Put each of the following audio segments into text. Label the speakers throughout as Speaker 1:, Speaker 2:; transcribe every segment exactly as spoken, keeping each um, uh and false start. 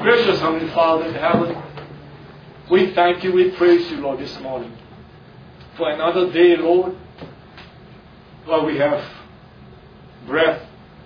Speaker 1: Gracious Heavenly Father in heaven, we thank you, we praise you, Lord, this morning for another day, Lord, while we have breath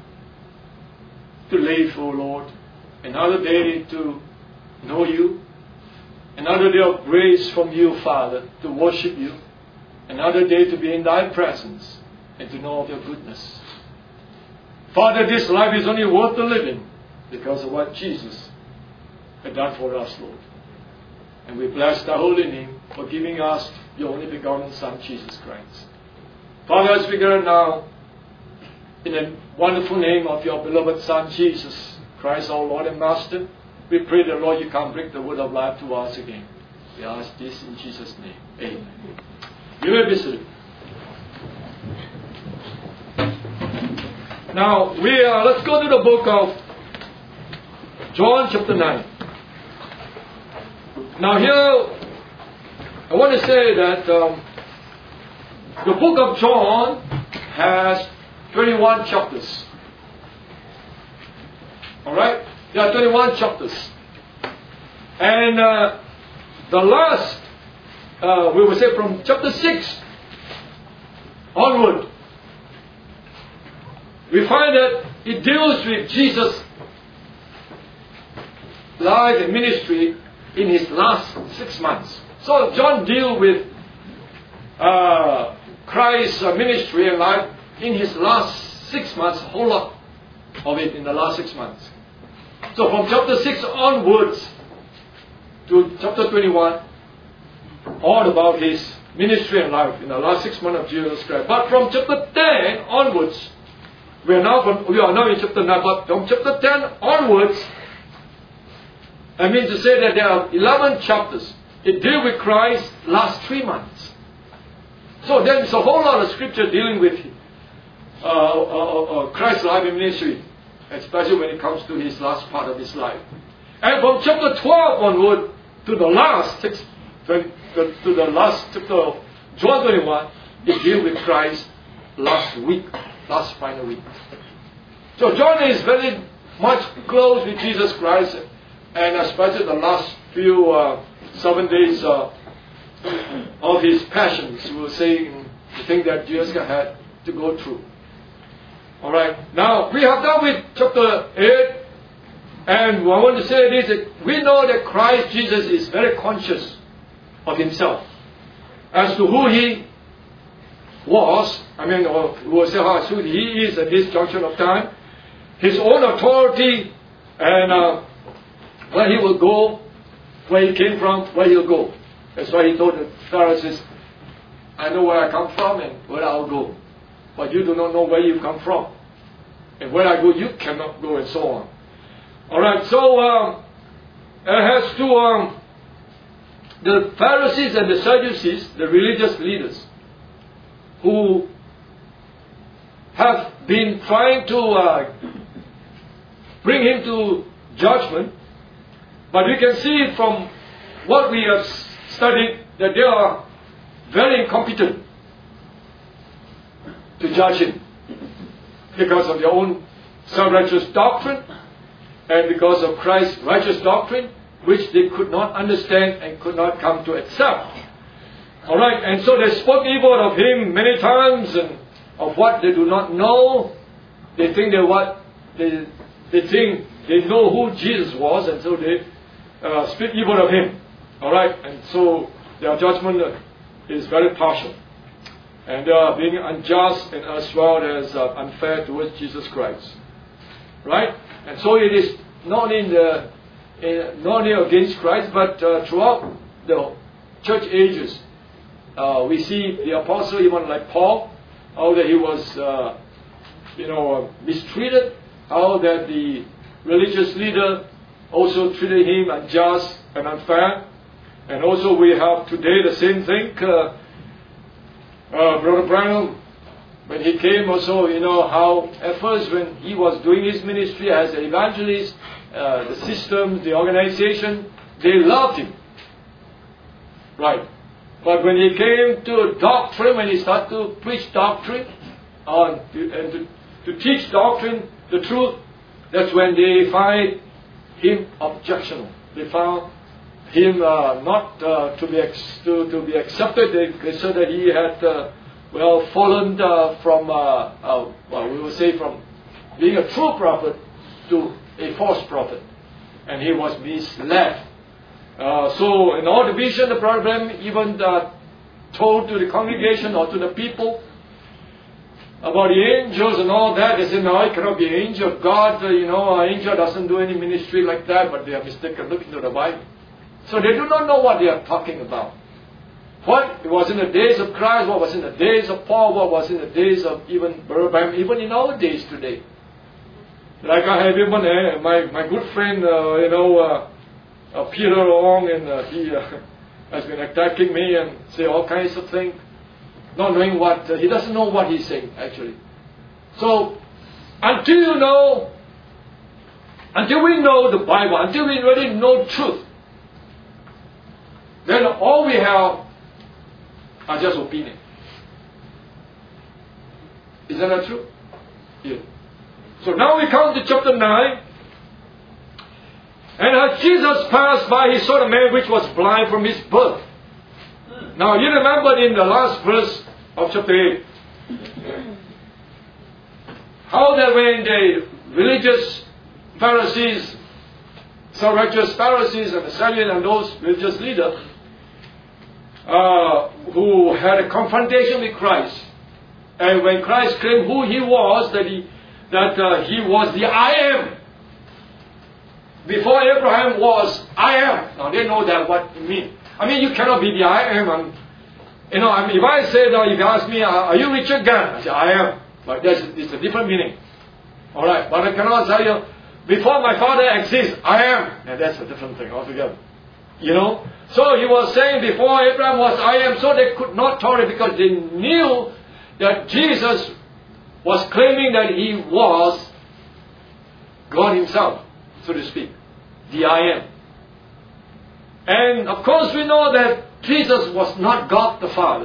Speaker 1: to live, O Lord. Another day to know you. Another day of grace from you, Father, to worship you. Another day to be in thy presence and to know of your goodness. Father, this life is only worth the living because of what Jesus had done for us, Lord. And we bless thy holy name for giving us your only begotten Son, Jesus Christ. Father, as we gather now in the wonderful name of your beloved Son, Jesus Christ, our Lord and Master, we pray that, Lord, you can bring the word of life to us again. We ask this in Jesus' name. Amen. You may be seated. Now, we uh, let's go to the book of John chapter nine. Now here, I want to say that um, the book of John has twenty-one chapters. Alright? There are twenty-one chapters. And uh, the last, uh, we will say from chapter six onward, we find that it deals with Jesus' life and ministry in his last six months. So John deals with uh, Christ's uh, ministry and life in his last six months, a whole lot of it in the last six months. So from chapter six onwards to chapter twenty-one, all about his ministry and life in the last six months of Jesus Christ. But from chapter ten onwards, we are now from, we are now in chapter nine, but from chapter ten onwards, I mean to say that there are eleven chapters. It deals with Christ's last three months. So there's a whole lot of scripture dealing with uh, uh, uh, Christ's life and ministry, especially when it comes to his last part of his life. And from chapter twelve onward to the last six, to, to the last chapter of John twenty-one, it deals with Christ's last week, last final week. So John is very much close with Jesus Christ, and especially the last few uh, seven days uh, of his passions, we will say, the thing that Jesus had to go through. Alright, now we have done with chapter eight, and I want to say this, that we know that Christ Jesus is very conscious of himself as to who he was, I mean, or we will say how who he is at this junction of time, his own authority, and uh, where he will go, where he came from, where he'll go. That's why he told the Pharisees, I know where I come from and where I'll go, but you do not know where you come from. And where I go, you cannot go, and so on. Alright, so um, it has to, um, the Pharisees and the Sadducees, the religious leaders, who have been trying to uh, bring him to judgment, but we can see from what we have studied that they are very incompetent to judge him because of their own self-righteous doctrine and because of Christ's righteous doctrine, which they could not understand and could not come to accept. Alright, and so they spoke evil of him many times, and of what they do not know. They think that what they, they think they know who Jesus was, and so they uh, speak evil of him. Alright, and so their judgment is very partial. And they are being unjust and as well as uh, unfair towards Jesus Christ. Right? And so it is not only, in the, in, not only against Christ, but uh, throughout the church ages. Uh, we see the apostle, even like Paul, how that he was, uh, you know, uh, mistreated, how that the religious leader also treated him unjust and unfair. And also we have today the same thing. Uh, uh, Brother Branham, when he came also, you know, how at first when he was doing his ministry as an evangelist, uh, the system, the organization, they loved him. Right. But when he came to doctrine, when he started to preach doctrine, on, and to, to teach doctrine, the truth, that's when they find him objectionable. They found him uh, not uh, to be ex- to, to be accepted. They, they said that he had uh, well fallen uh, from uh, uh, well, we will say from being a true prophet to a false prophet, and he was misled. Uh, so in all the vision, the problem even uh, told to the congregation or to the people about the angels and all that. They said, no, it cannot be an angel of God. Uh, you know, an angel doesn't do any ministry like that, but they are mistaken. Look into the Bible. So they do not know what they are talking about. What was in the days of Christ, what was in the days of Paul, what was in the days of even Abraham, even in our days today. Like I have even uh, my, my good friend, uh, you know, uh, uh, Peter Long, and uh, he uh, has been attacking me and say all kinds of things, not knowing what, uh, he doesn't know what he's saying actually. So, until you know, until we know the Bible, until we really know truth, then all we have are just opinion. Is that not true? Yeah. So now we come to chapter nine. And as Jesus passed by, he saw the man which was blind from his birth. Now you remember in the last verse of chapter eight, how that when the religious Pharisees, so righteous Pharisees and the Sadducees and those religious leaders, Uh, who had a confrontation with Christ, and when Christ claimed who he was, that he that uh, he was the I am. Before Abraham was I am. Now they know that what it means. I mean, you cannot be the I am. And, you know, I mean, if I say that, if you ask me, are you Richard Gann? I say I am, but that's it's a different meaning. All right, but I cannot tell you before my father exists, I am, and that's a different thing altogether. You know. So he was saying before Abraham was I am, so they could not tolerate because they knew that Jesus was claiming that he was God himself, so to speak, the I am. And of course we know that Jesus was not God the Father.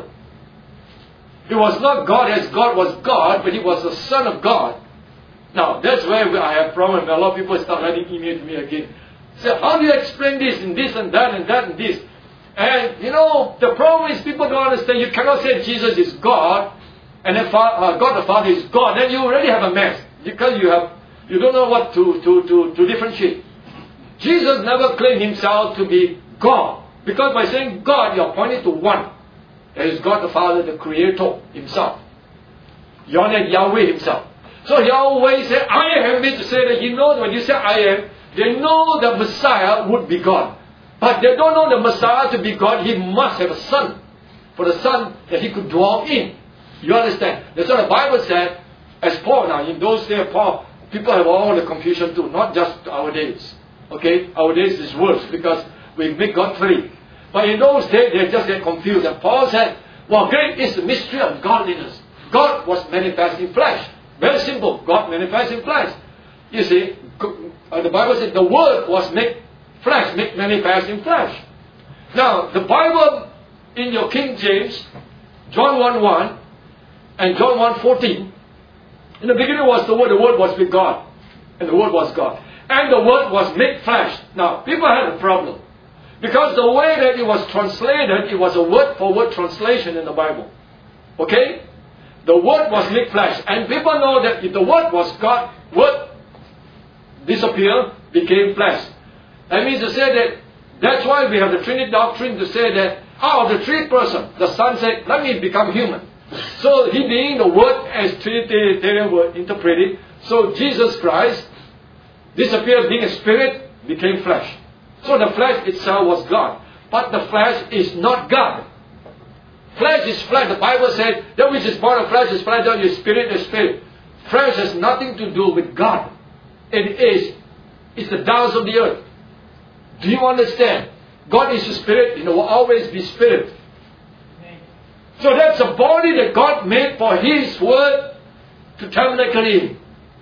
Speaker 1: He was not God as God was God, but he was the Son of God. Now that's where I have problem. A lot of people start writing email to me again. So how do you explain this and this and that and that and this? And you know, the problem is people don't understand. You cannot say Jesus is God and then uh, God the Father is God. Then you already have a mess because you have you don't know what to, to, to, to differentiate. Jesus never claimed himself to be God. Because by saying God, you are pointing to one. That is God the Father, the Creator himself. Yahweh himself. So Yahweh said, I am, means to say that you know when you say I am, they know the Messiah would be God. But they don't know the Messiah to be God. He must have a son. For the son that he could dwell in. You understand? That's what the Bible said. As Paul now, in those days, Paul, people have all the confusion too. Not just our days. Okay? Our days is worse because we make God three. But in those days, they just get confused. And Paul said, well, great is the mystery of godliness. God was manifest in flesh. Very simple. God manifest in flesh. You see, Uh, the Bible said the Word was made flesh, made manifest in flesh. Now, the Bible in your King James, John one one and John one fourteen, in the beginning was the Word, the Word was with God, and the Word was God. And the Word was made flesh. Now, people had a problem. Because the way that it was translated, it was a word-for-word translation in the Bible. Okay? The Word was made flesh. And people know that if the Word was God, Word disappeared, became flesh. That means to say that, that's why we have the Trinity doctrine to say that, out of the three person, the Son said, let me become human. So he being the Word as Trinitarian were interpreted, so Jesus Christ disappeared being a spirit, became flesh. So the flesh itself was God. But the flesh is not God. Flesh is flesh. The Bible said, that which is born of flesh is flesh, that which is spirit is spirit. Flesh has nothing to do with God. It is. It's the downs of the earth. Do you understand? God is a spirit. It will always be spirit. So that's a body that God made for His Word to tabernacle in.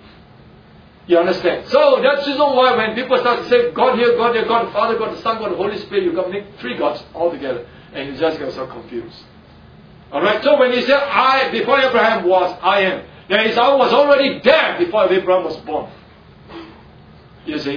Speaker 1: You understand? So that's the reason why when people start to say God here, God there, God the Father, God the Son, God the Holy Spirit, you've got to make three gods all together. And you just get so confused. Alright, so when he said I, before Abraham was, I am. Then Esau was already there before Abraham was born. You see?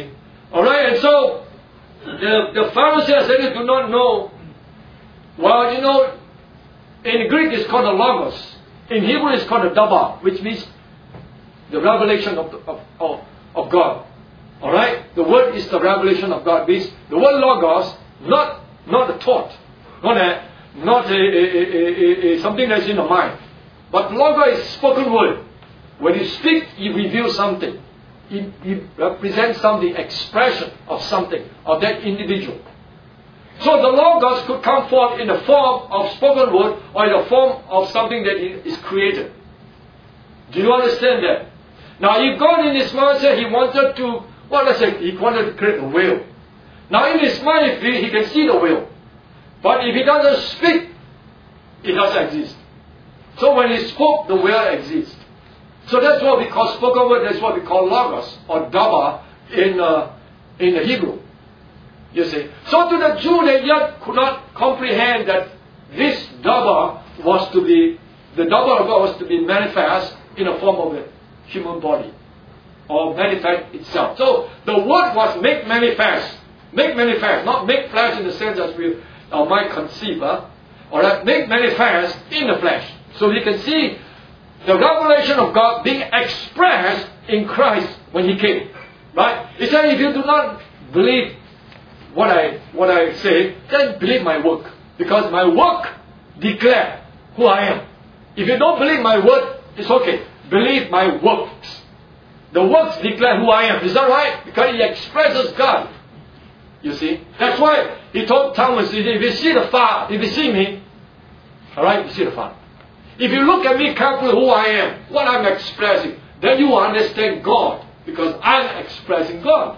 Speaker 1: Alright, and so the, the Pharisees said they do not know. Well, you know, in Greek it's called a logos. In Hebrew it's called a daba, which means the revelation of, the, of, of, of God. Alright? The word is the revelation of God. Means the word logos, not not a thought, not a not a, a, a, a, a something that's in the mind. But logos is spoken word. When you speak, you reveal something. You, you represent something, expression of something, of that individual. So the logos could come forth in the form of spoken word or in the form of something that is created. Do you understand that? Now if God in His mind said He wanted to, well let's say He wanted to create a whale. Now in His mind He, he can see the whale. But if He doesn't speak, it doesn't exist. So when He spoke, the whale exists. So that's what we call spoken word, that's what we call logos or daba in, uh, in the Hebrew. You see. So to the Jew, they yet could not comprehend that this daba was to be, the daba of God was to be manifest in the form of a human body. Or manifest itself. So the word was make manifest. Make manifest. Not make flesh in the sense as we our mind conceive. Huh? Alright, make manifest in the flesh. So we can see the revelation of God being expressed in Christ when He came. Right? He said, if you do not believe what I what I say, then believe my work. Because my work declare who I am. If you don't believe my word, it's okay. Believe my works. The works declare who I am. Is that right? Because He expresses God. You see? That's why He told Thomas, if you see the Father, if you see me, alright, you see the Father. If you look at me carefully who I am, what I'm expressing, then you will understand God. Because I'm expressing God.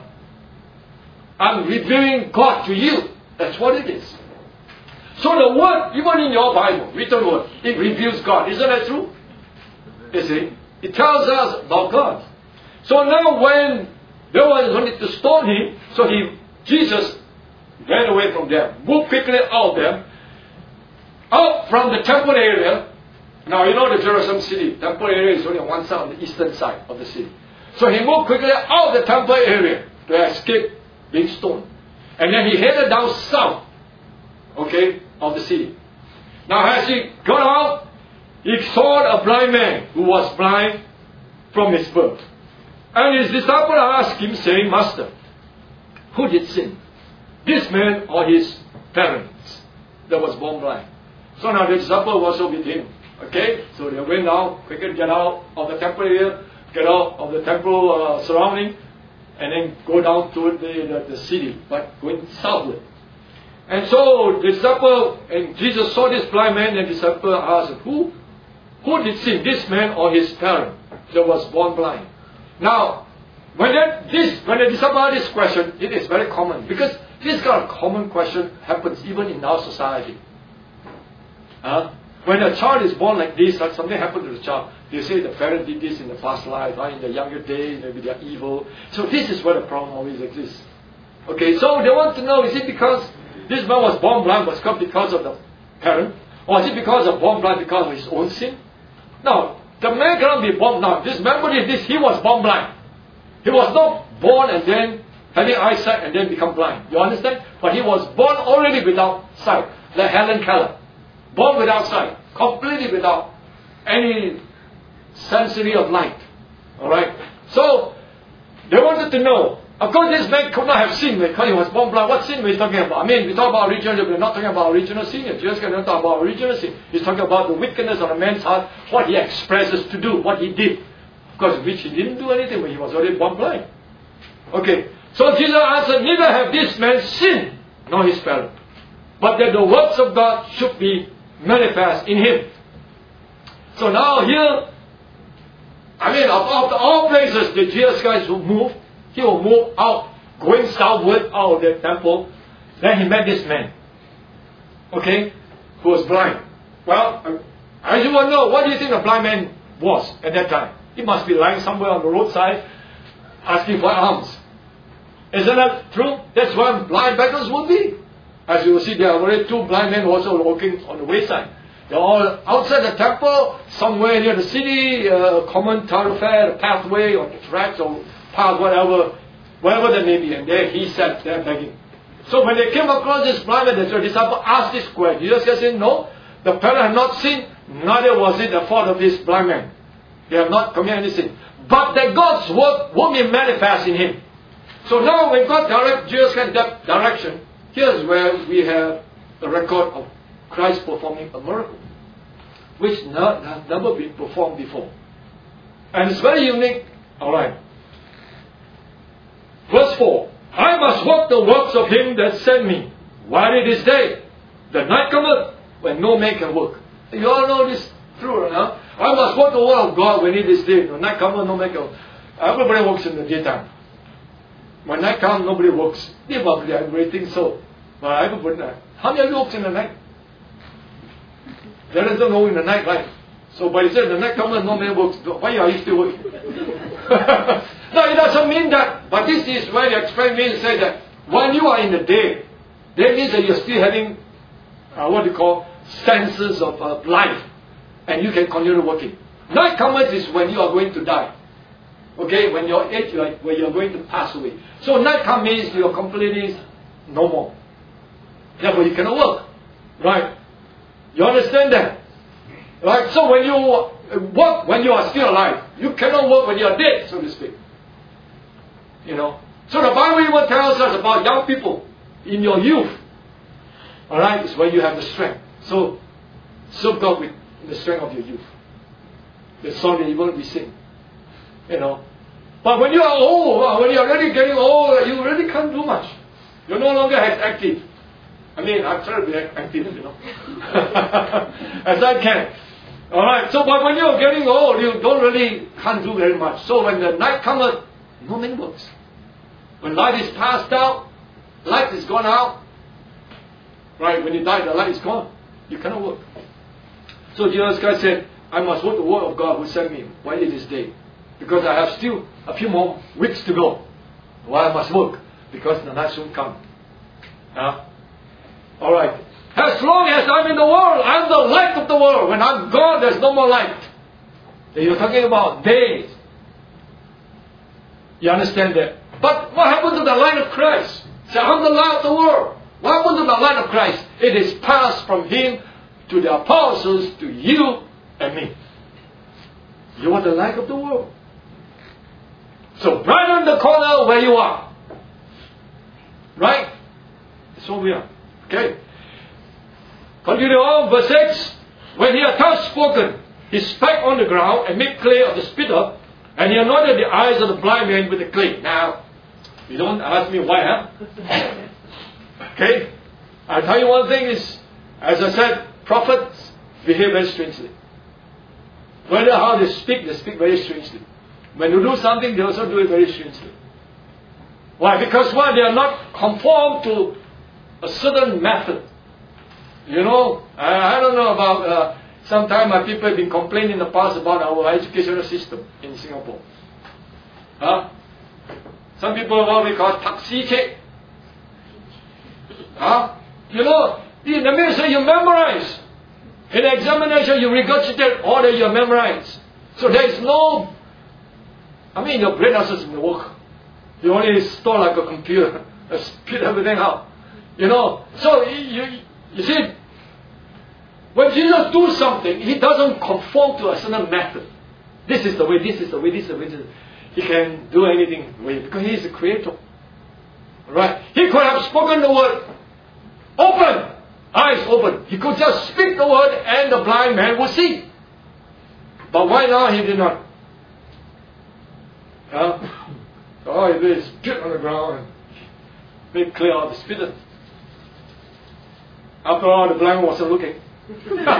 Speaker 1: I'm revealing God to you. That's what it is. So the word, even in your Bible, written word, it reveals God. Isn't that true? You see? It tells us about God. So now when they wanted to stone Him, so he, Jesus ran away from them, moved quickly out of them, out from the temple area. Now you know the Jerusalem city, temple area is only on one side, on the eastern side of the city. So he moved quickly out of the temple area to escape being stoned. And then he headed down south, okay, of the city. Now as he got out, he saw a blind man who was blind from his birth. And his disciple asked him, saying, Master, who did sin? This man or his parents that was born blind? So now the disciple was also with him. Okay? So they went out, quickly get out of the temple area, get out of the temple uh, surrounding, and then go down to the, the, the city, but going southward. And so the disciple, and Jesus saw this blind man, and the disciple asked, Who? Who did sin? This man or his parent that was born blind? Now, when that, this, when the disciple asked this question, it is very common, because this kind of common question happens even in our society. Uh, when a child is born like this, like something happened to the child, they say the parent did this in the past life, or in the younger days, maybe they are evil. So this is where the problem always exists. Okay, so they want to know, is it because this man was born blind, was it because of the parent? Or is it because of born blind because of his own sin? No, the man cannot be born blind. This man did this, he was born blind. He was not born and then having eyesight and then become blind. You understand? But he was born already without sight, like Helen Keller. Born without sight, completely without any sensory of light. Alright? So, they wanted to know. Of course, this man could not have sinned because he was born blind. What sin were we talking about? I mean, we talk about original sin, we're not talking about original sin. Jesus cannot talk about original sin. He's talking about the wickedness of a man's heart, what he expresses to do, what he did. Of course, which he didn't do anything when he was already born blind. Okay. So Jesus answered, neither have this man sinned, nor his parent, but that the works of God should be manifest in him. So now here, I mean, of, of all places that Jesus Christ will move, he will move out, going southward out of the temple. Then he met this man, okay, who was blind. Well, as you all know, what do you think the blind man was at that time? He must be lying somewhere on the roadside, asking for alms. Isn't that true? That's where blind beggars would be. As you will see, there are already two blind men also walking on the wayside. They're all outside the temple, somewhere near the city, a uh, common thoroughfare, pathway, or tracks, or path, whatever. wherever they may be, and there he sat there begging. So when they came across this blind man, the disciple asked this question. Jesus said, no, the parent had not sinned, neither was it the fault of this blind man. They have not committed any sin. But that God's work will be manifest in him. So now when God directs Jesus in that direction, here's where we have the record of Christ performing a miracle, which not, has never been performed before. And it's very unique. Alright. Verse four. I must work the works of him that sent me, while it is day. The night cometh, when no man can work. You all know this true, huh? I must work the word of God when it is day. When night cometh, no man can work. Everybody works in the daytime. When night comes, nobody works. They probably everybody think so. But everybody, how many of you works in the night? There isn't no in the night, right? So, but he said, the night comes, no man works. Why are you still working? No, it doesn't mean that. But this is where the expression means say that when you are in the day, that means that you're still having uh, what you call senses of uh, life, and you can continue working. Night comes is when you are going to die. Okay, when you're age, you are, when you're going to pass away. So night comes means you are completely no more. Therefore, you cannot work, right? You understand that? Right? So when you work when you are still alive, you cannot work when you are dead, so to speak. You know. So the Bible even tells us about young people in your youth. Alright, it's when you have the strength. So serve God with the strength of your youth. The song that even we sing. You know. But when you are old, when you are really getting old, you really can't do much. You're no longer as active. I mean, I'm trying to be active, you know, as I can. Alright, so but when you're getting old, you don't really can't do very much. So when the night comes, no man works. When light is passed out, light is gone out. Right, when you die, the light is gone. You cannot work. So Jesus Christ said, I must work the word of God who sent me while it is day. Because I have still a few more weeks to go. Why I must work? Because the night soon come. Huh? Alright. As long as I'm in the world, I'm the light of the world. When I'm gone, there's no more light. You're talking about days. You understand that? But what happened to the light of Christ? Say, I'm the light of the world. What happened to the light of Christ? It is passed from Him to the apostles, to you and me. You are the light of the world. So right on the corner where you are. Right? That's what we are. Okay. Continue on, verse six. When he had thus spoken, he spat on the ground and made clay of the spittle, and he anointed the eyes of the blind man with the clay. Now, you don't ask me why, huh? Okay? I'll tell you one thing is, as I said, prophets behave very strangely. Whether how they speak, they speak very strangely. When you do something, they also do it very strangely. Why? Because one, they are not conformed to a certain method. You know, I, I don't know about, uh, sometimes my people have been complaining in the past about our educational system in Singapore. Huh? Some people what we call taksike. Huh? You know, in the ministry you memorize. In the examination you regurgitate all that you have memorized. So there is no, I mean your brain doesn't work. You only store like a computer, spit everything out. You know, so you, you see, when Jesus does something, He doesn't conform to a certain method. This is the way, this is the way, this is the way. This is the way. He can do anything way because He is the Creator. Right? He could have spoken the word, open, eyes open. He could just speak the word and the blind man would see. But why now He did not? Huh? Oh, He did spit on the ground and make clear out the spittle. After all, the blind man wasn't looking. And then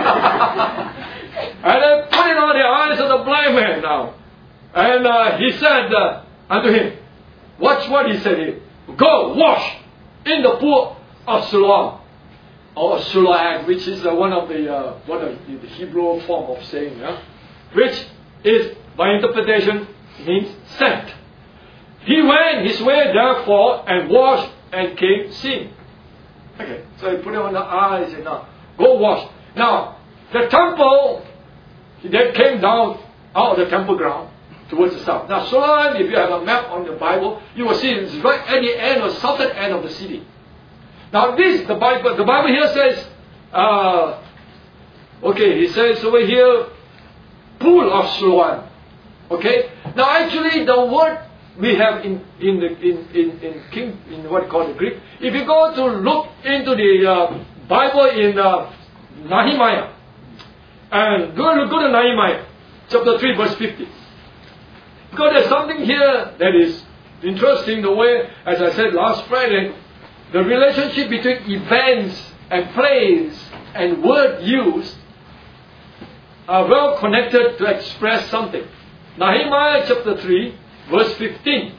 Speaker 1: put it on the eyes of the blind man now. And uh, he said uh, unto him, watch what he said here. Go, wash in the pool of Siloam. Or Siloam, which is uh, one of the uh, one of the, the Hebrew form of saying, yeah? Which is, by interpretation, means sent. He went his way therefore and washed and came seeing. Okay, so he put it on the eyes and now, go wash. Now, the temple that came down out of the temple ground towards the south. Now, Siloam, if you have a map on the Bible, you will see it's right at the end or southern end of the city. Now, this, the Bible, the Bible here says, uh, okay, he says over here, pool of Siloam. Okay? Now, actually, the word we have in in the in in in King in what you call the Greek. If you go to look into the uh, Bible in uh, Nehemiah, and go to go to Nehemiah, chapter three, verse fifty. Because there's something here that is interesting. The way, as I said last Friday, the relationship between events and place and word used are well connected to express something. Nehemiah chapter three, verse fifteen.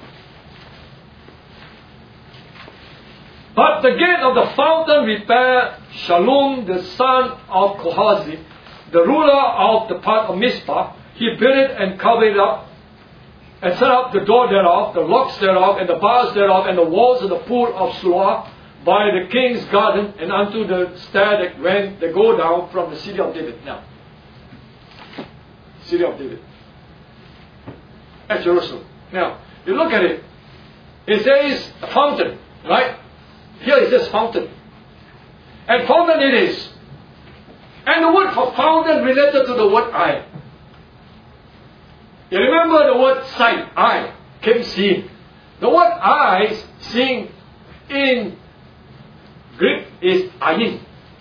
Speaker 1: But the gate of the fountain repaired Shallum the son of Kohazi, the ruler of the part of Mizpah. He built it and covered it up, and set up the door thereof, the locks thereof, and the bars thereof, and the walls of the pool of Siloam by the king's garden, and unto the stair that went, they go down from the city of David. Now, city of David at Jerusalem. Now, you look at it. It says a fountain, right? Here it says fountain. And fountain it is. And the word for fountain related to the word eye. You remember the word sight, eye, came seeing. The word eyes, seeing in Greek is ayin.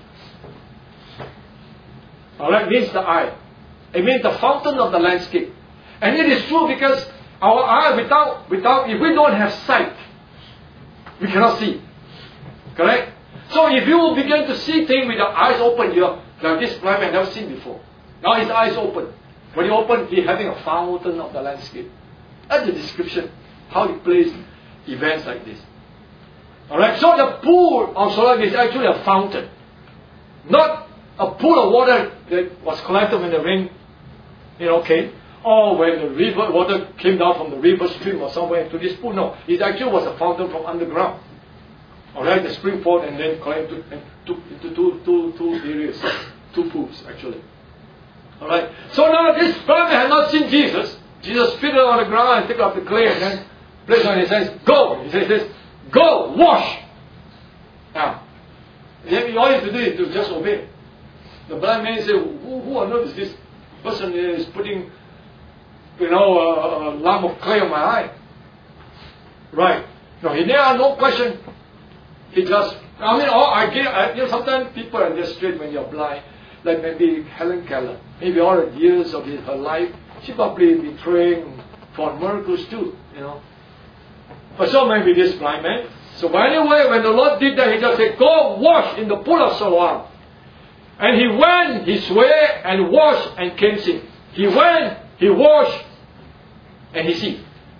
Speaker 1: Alright, means the eye. It means the fountain of the landscape. And it is true because our eye, without, without, if we don't have sight, we cannot see. Correct? So if you begin to see things with your eyes open, you're like this blind man never seen before. Now his eyes open. When he open, he's having a fountain of the landscape. That's the description, how he plays events like this. Alright, so the pool of Siloam is actually a fountain. Not a pool of water that was collected when the rain, you know, came. Or when the river water came down from the river stream or somewhere into this pool. No, it actually was a fountain from underground. Alright, the spring poured and then collected and took into two, two, two areas, two pools actually. Alright, so now this blind man had not seen Jesus. Jesus spit it on the ground and took up the clay and then placed it on his hands. Go! He says, go, wash! Now, then all you have to do is to just obey. The blind man said, who, who on earth is this person is putting, you know, a, a lump of clay on my eye? Right. No, he never had no question. He just, I mean, all I get, I, you know, sometimes people are just straight when you're blind. Like maybe Helen Keller. Maybe all the years of his, her life, she probably been praying for miracles too, you know. But so maybe this blind man. So anyway, when the Lord did that, he just said, go wash in the pool of Siloam. And he went his way and washed and came see. He went, he washed, and he see.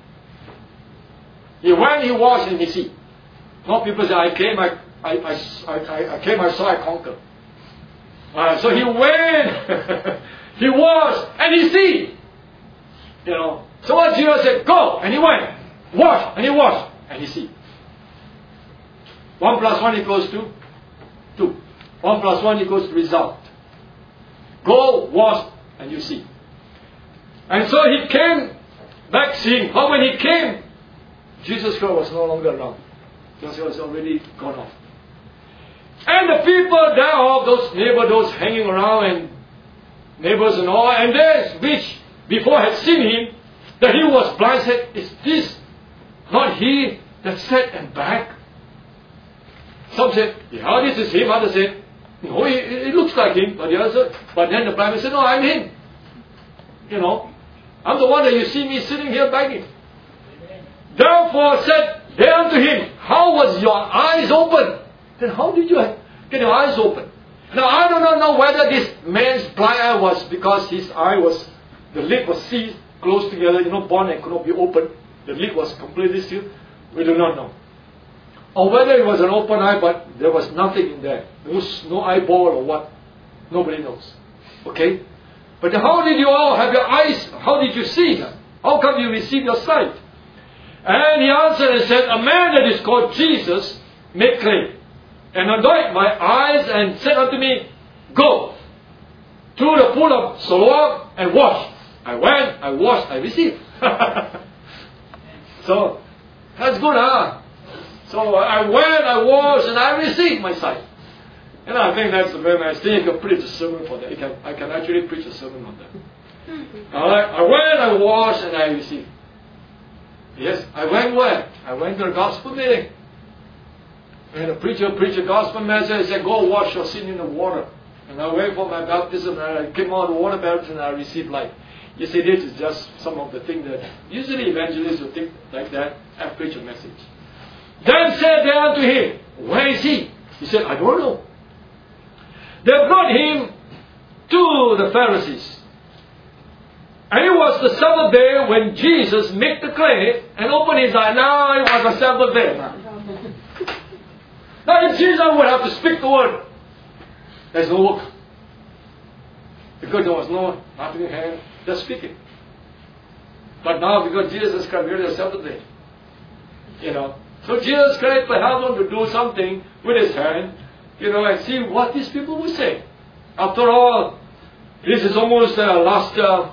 Speaker 1: He went, he washed, and he see. Not people say, I came, I, I, I, I, I came, I saw, I conquered. Uh, so he went, he washed, and he see. You know. So what Jesus said, go, and he went, wash, and he washed, and he see. One plus one equals to two. One plus one equals to result. Go, wash, and you see. And so he came back seeing. But when he came, Jesus Christ was no longer around. Jesus was already gone off. And the people thereof, those neighbors, those hanging around and neighbors and all, and they which before had seen him, that he was blind, said, is this not he that sat and begged? Some said, yeah, this is him. Others said, no, it, it looks like him. But the other said, but then the blind man said, no, I'm him. You know, I'm the one that you see me sitting here begging. Amen. Therefore said they unto him, how was your eyes open? Then how did you get your eyes open? Now I do not know whether this man's blind eye was because his eye was, the lid was sealed, closed together, you know, bond and could not be opened. The lid was completely sealed. We do not know. Or whether it was an open eye, but there was nothing in there. There was no eyeball or what. Nobody knows. Okay? But how did you all have your eyes? How did you see? How come you received your sight? And he answered and said, a man that is called Jesus made clay, and anointed my eyes, and said unto me, go to the pool of Siloam and wash. I went, I washed, I received. So, that's good, huh? So I went, I washed, and I received my sight. And I think that's the very nice thing. You can preach a sermon for that. You can, I can actually preach a sermon on that. Alright, I went, I washed, and I received. Yes, I went where? I went to a gospel meeting. And the preacher preached a gospel message. He said, go wash your sin in the water. And I went for my baptism, and I came out of the water baptism, and I received life. You see, this is just some of the things that usually evangelists will think like that and preach a message. Then said they unto him, where is he? He said, I don't know. They brought him to the Pharisees. And it was the Sabbath day when Jesus made the clay and opened his eye. Now it was a Sabbath day. Now if Jesus would have to speak the word, there's no work. Because there was no, nothing in hand, just speaking. But now because Jesus Christ made a Sabbath day, you know. So Jesus Christ perhaps wanted to do something with his hand, you know, and see what these people would say. After all, this is almost uh, last, uh,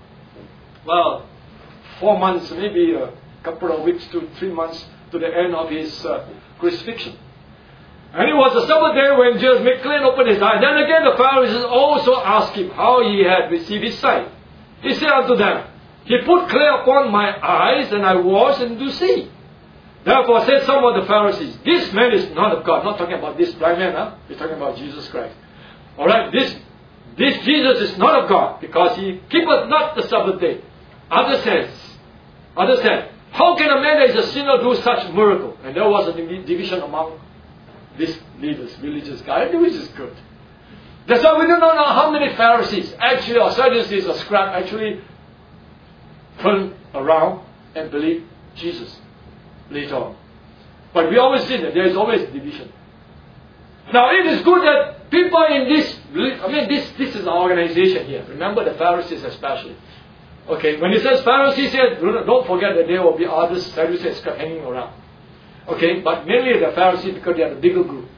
Speaker 1: well, four months, maybe a couple of weeks to three months to the end of his uh, crucifixion. And it was the Sabbath day when Jesus made clean opened his eyes. Then again the Pharisees also asked him how he had received his sight. He said unto them, He put clay upon my eyes, and I washed and do see. Therefore said some of the Pharisees, this man is not of God. Not talking about this blind man, huh? He's talking about Jesus Christ. Alright, this this Jesus is not of God, because he keepeth not the Sabbath day. Others says, others said, how can a man that is a sinner do such miracle? And there was a division among these leaders, religious guys, which is good. That's why we do not know how many Pharisees, actually, or Sadducees or scribes, actually turned around and believed Jesus later on. But we always see that there is always division. Now it is good that people in this, I mean this this is an organization here. Remember the Pharisees especially. Okay, when it says Pharisees here, don't forget that there will be others, Sadducees hanging around. Okay, but mainly the Pharisees because they are the bigger group.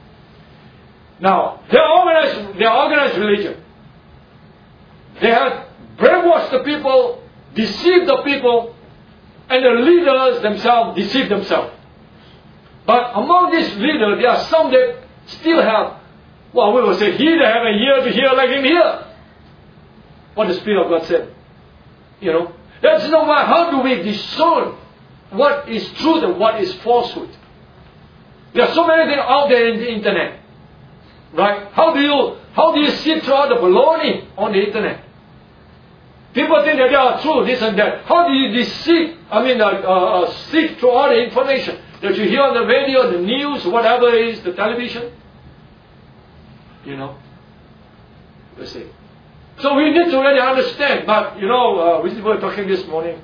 Speaker 1: Now, they are organized, they are organized religion. They have brainwashed the people, deceived the people, and the leaders themselves deceive themselves. But among these leaders, there are some that still have, well, we will say, he that have an ear to hear, let him hear what the Spirit of God said. You know, that's no matter how do we discern what is truth and what is falsehood. There are so many things out there in the internet. Right? How do you how do you sift through the baloney on the internet? People think that they are true, this and that. How do you deceive, I mean, uh, uh, uh, sift through all the information that you hear on the radio, the news, whatever it is, the television? You know? Let's see. So we need to really understand, but you know, uh, we were talking this morning,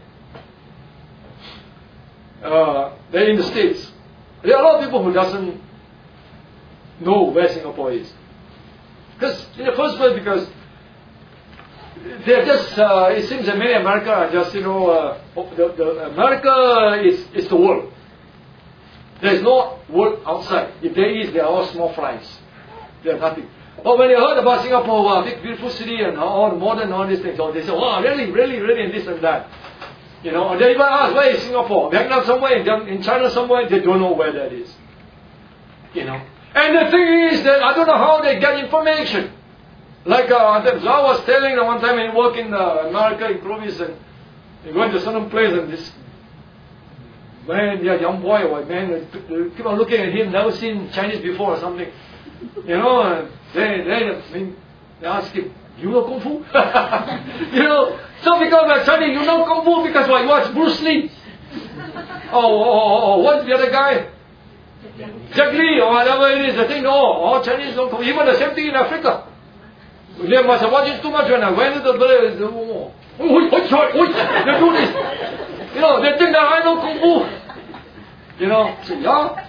Speaker 1: uh, they're in the States. There are a lot of people who doesn't know where Singapore is. Because, in the first place, because they're just, uh, it seems that many America are just, you know, uh, the, the America is, is the world. There is no world outside. If there is, they are all small flies. They are nothing. But when they heard about Singapore, wow, big beautiful city and all the modern all these things, so they say, wow, really, really, really, and this and that. You know, and they even ask, where is Singapore? Vietnam somewhere, in China somewhere, they don't know where that is. You know. And the thing is that I don't know how they get information. Like uh, I was telling them one time when he worked in uh, America, in Clovis, and he went to a certain place, and this man, yeah, young boy or man, they keep on looking at him, never seen Chinese before or something. You know, and they, they, I mean, they ask him, you know Kung Fu? You know, so because of Chinese, you know Kung Fu because what, you watch Bruce Lee? Oh, oh, oh, oh, what's the other guy? Jet Li or whatever it is, the thing, oh, all Chinese don't come. Even the same thing in Africa. They must have watched it too much when I went to the village. Oh, oh, oh, they do this. You know, they think that I know Kung Fu. You know, so, yeah.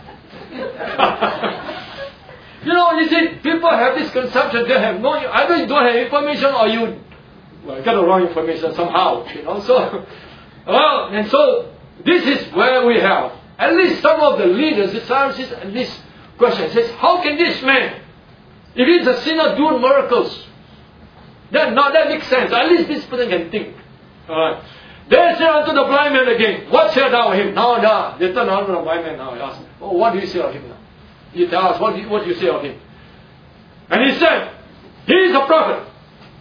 Speaker 1: You know, you see, people have this conception, they have no, either you don't have information or you well, get the wrong information somehow, you know, so, well, and so, this is where we have, at least some of the leaders, the Pharisees, and this question says, how can this man, if he's a sinner, do miracles? That, not, that makes sense, at least this person can think. Alright. They said unto the blind man again, what said thou of him? Now, now, they turn around to the blind man now and ask, oh, what do you say of him now? You tell us, what do you, what do you say of him? And he said, he is a prophet.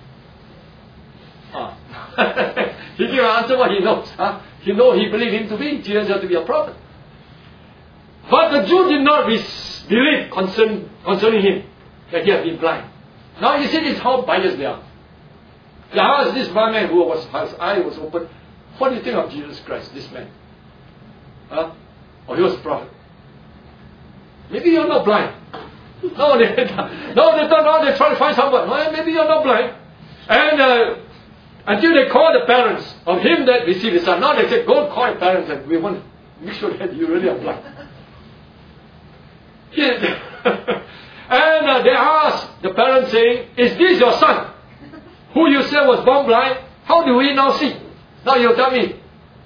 Speaker 1: Ah. He gave an answer what he knows. Huh? He knows, he believed him to be, Jesus had to be a prophet. But the Jews did not believe concern, concerning him, that he had been blind. Now you see this how biased they are. They asked this blind man who was, his eye was open, what do you think of Jesus Christ, this man? Huh? Oh, he was a prophet. Maybe you're not blind. No, they, no, they thought, no, they try to find someone. Well, maybe you're not blind. And uh, until they call the parents of him that received his son. Now they said, go and call your parents and we want to make sure that you really are blind. And uh, they asked the parents saying, is this your son? Who you said was born blind? How do we now see? Now you tell me.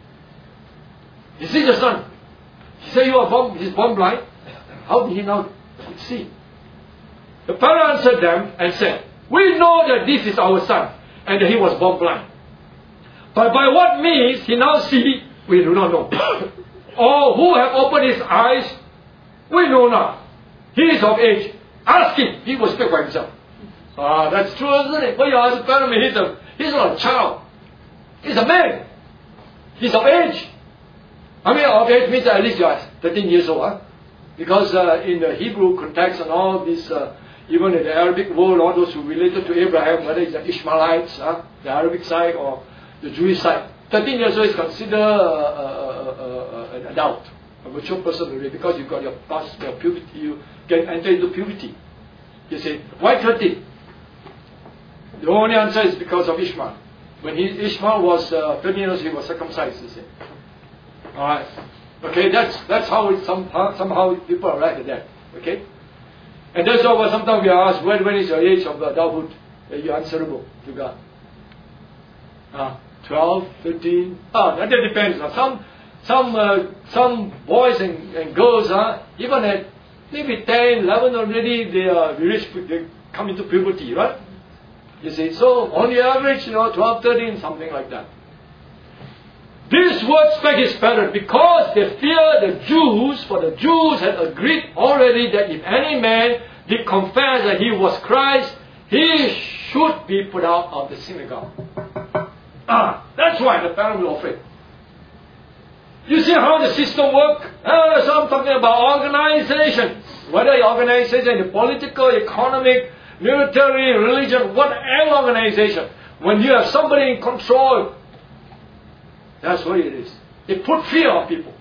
Speaker 1: Is this your son? He said you are born, he's born blind. How did he now see? The parent answered them and said, we know that this is our son and that he was born blind. But by what means he now see, we do not know. Or who have opened his eyes, we know not. He is of age. Ask him. He will speak by himself. Ah, that's true, isn't it? When you ask the parent, he's, a, he's not a child. He's a man. He's of age. I mean, of age means at least you are thirteen years old. Huh? Because uh, in the Hebrew context and all this, uh, even in the Arabic world, all those who related to Abraham, whether it's the Ishmaelites, uh, the Arabic side or the Jewish side, thirteen years old is considered uh, uh, uh, uh, an adult, a mature person already, because you've got your past, your puberty, you can enter into puberty. You say, why thirteen? The only answer is because of Ishmael. When he, Ishmael was uh, thirteen years, he was circumcised, you see. Alright. Okay, that's that's how it somehow, somehow people arrive at that. Okay? And that's why sometimes we are asked, when, when is your age of adulthood that you're answerable to God? Uh, twelve, thirteen? Ah, that depends. Uh, some some uh, some boys and, and girls, uh, even at maybe ten, eleven already, they are reach, they come into puberty, right? You see, so on the average, you know, twelve, thirteen, something like that. This word spake his parents because they fear the Jews, for the Jews had agreed already that if any man did confess that he was Christ, he should be put out of the synagogue. Ah, that's why the parents were afraid. You see how the system works? Uh, so I'm talking about organization. Whether organization, the political, economic, military, religion, whatever organization. When you have somebody in control, that's what it is. They put fear on people.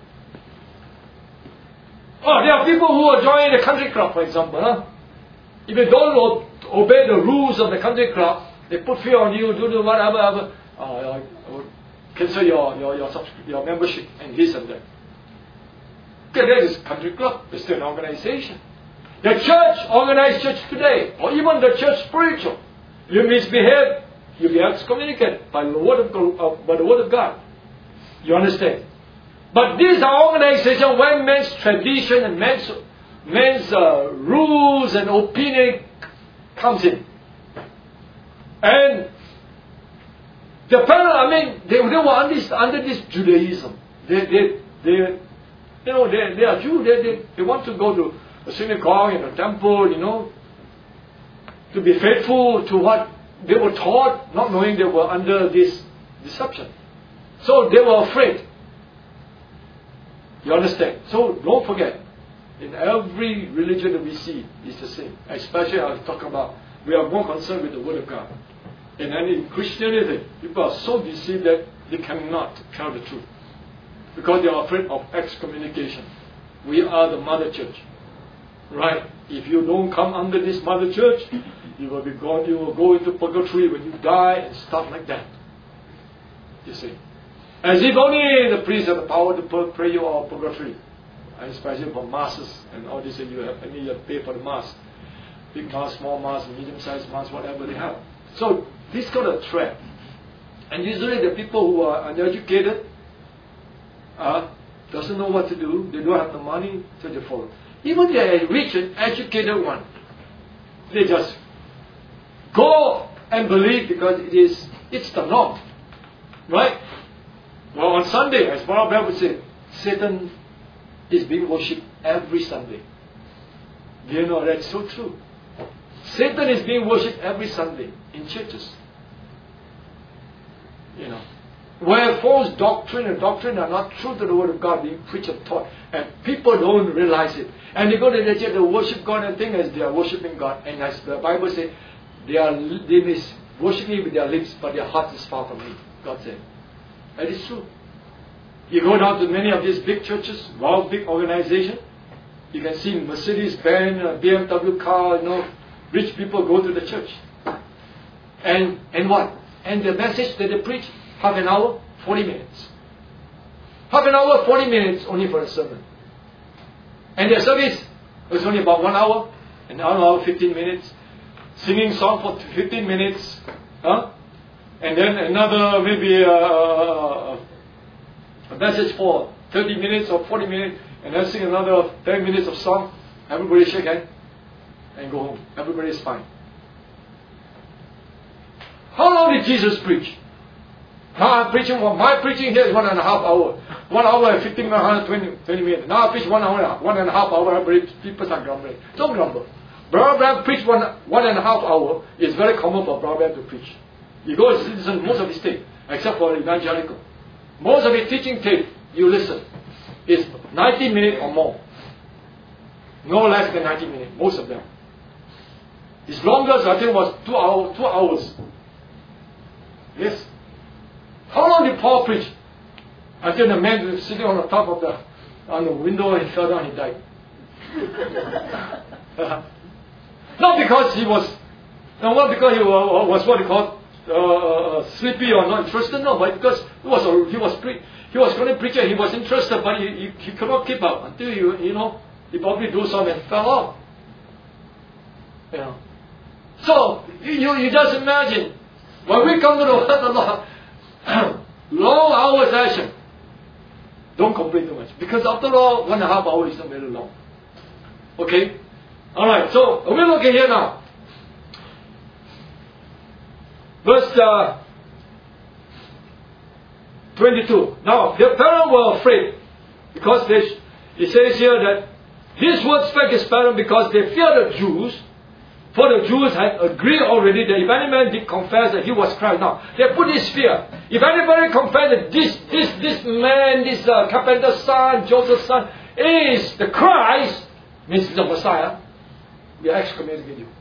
Speaker 1: Oh, there are people who are joining the country club, for example. Huh? If you don't o- obey the rules of the country club, they put fear on you, do, do whatever, whatever. Oh, oh, cancel your, your, your, subscri- your membership and this and that. Okay, that is country club. It's still an organization. The church, organized church today, or even the church spiritual, you misbehave, you'll be excommunicated by the word of God, uh, by the word of God. You understand? But these are organizations where men's tradition and men's, men's uh, rules and opinion comes in. And the parents, I mean, they, they were under this, under this Judaism. They, they, they, you know, they, they are Jews. They, they, they want to go to a synagogue and a temple, you know, to be faithful to what they were taught, not knowing they were under this deception. So they were afraid. You understand? So don't forget, in every religion that we see, it's the same. Especially I was talking about, we are more concerned with the Word of God. And then in Christianity, people are so deceived that they cannot tell the truth. Because they are afraid of excommunication. We are the mother church. Right? If you don't come under this mother church, you will be gone, you will go into purgatory when you die and stuff like that. You see? As if only the priest have the power to pray you out of purgatory. Especially for masses and all this, and you have, I mean, you have to pay for the mass. Big mass, small mass, medium-sized mass, whatever they have. So, this kind of trap. And usually the people who are uneducated, uh, doesn't know what to do, they don't have the money, so they follow. Even the rich and educated one, they just go and believe because it is, it's the norm. Right? Well, on Sunday, as Brother Branham would say, Satan is being worshipped every Sunday. Do you know that's so true? Satan is being worshipped every Sunday in churches. You know, where false doctrine and doctrine are not true to the Word of God being preached and taught, and people don't realize it. And they go to the church, they worship God and think as they are worshipping God. And as the Bible says, they are they may worship me with their lips, but their heart is far from me. God said. That is true. You go down to many of these big churches, wow, big organization. You can see Mercedes Benz, B M W car, you know, rich people go to the church. And and what? And the message that they preach, half an hour, forty minutes. Half an hour, forty minutes only for a sermon. And their service was only about one hour, an hour, fifteen minutes. Singing song for fifteen minutes. Huh? And then another maybe a, a, a message for thirty minutes or forty minutes. And then sing another ten minutes of song. Everybody shake hands and go home. Everybody is fine. How long did Jesus preach? Now I'm preaching, well, my preaching here is one and a half hour. One hour and fifteen minutes, twenty, twenty minutes. Now I preach one hour, one and a half hour, everybody, people are grumbling. Don't grumble. Brother Branham preached one, one and a half hour. It's very common for Brother Branham to preach. You go and listen most of his tape, except for evangelical. Most of his teaching tape, you listen, is ninety minutes or more. No less than ninety minutes, most of them. His longest, I think, was two hours. Two hours. Yes. How long did Paul preach? Until the man was sitting on the top of the on the window and he fell down and he died. Not because he was, no, not because he was, was what he called uh, sleepy or not interested. No, but because he was a, he was pre, he was going to preach and he was interested, but he, he, he could not keep up until you you know he probably do something and fell off. You know. So you you just imagine when we come to the word of the Lord. Long hour session. Don't complain too much. Because after all, one and a half hour is not very long. Okay? Alright, so we look at here now. Verse uh, twenty-two. Now, the parents were afraid. Because they, it says here that this word spake his parents because they feared the Jews. For the Jews had agreed already that if any man did confess that he was Christ. Now, they put this fear. If anybody confess that this this this man, this uh, carpenter's son, Joseph's son, is the Christ, means the Messiah, we excommunicate you.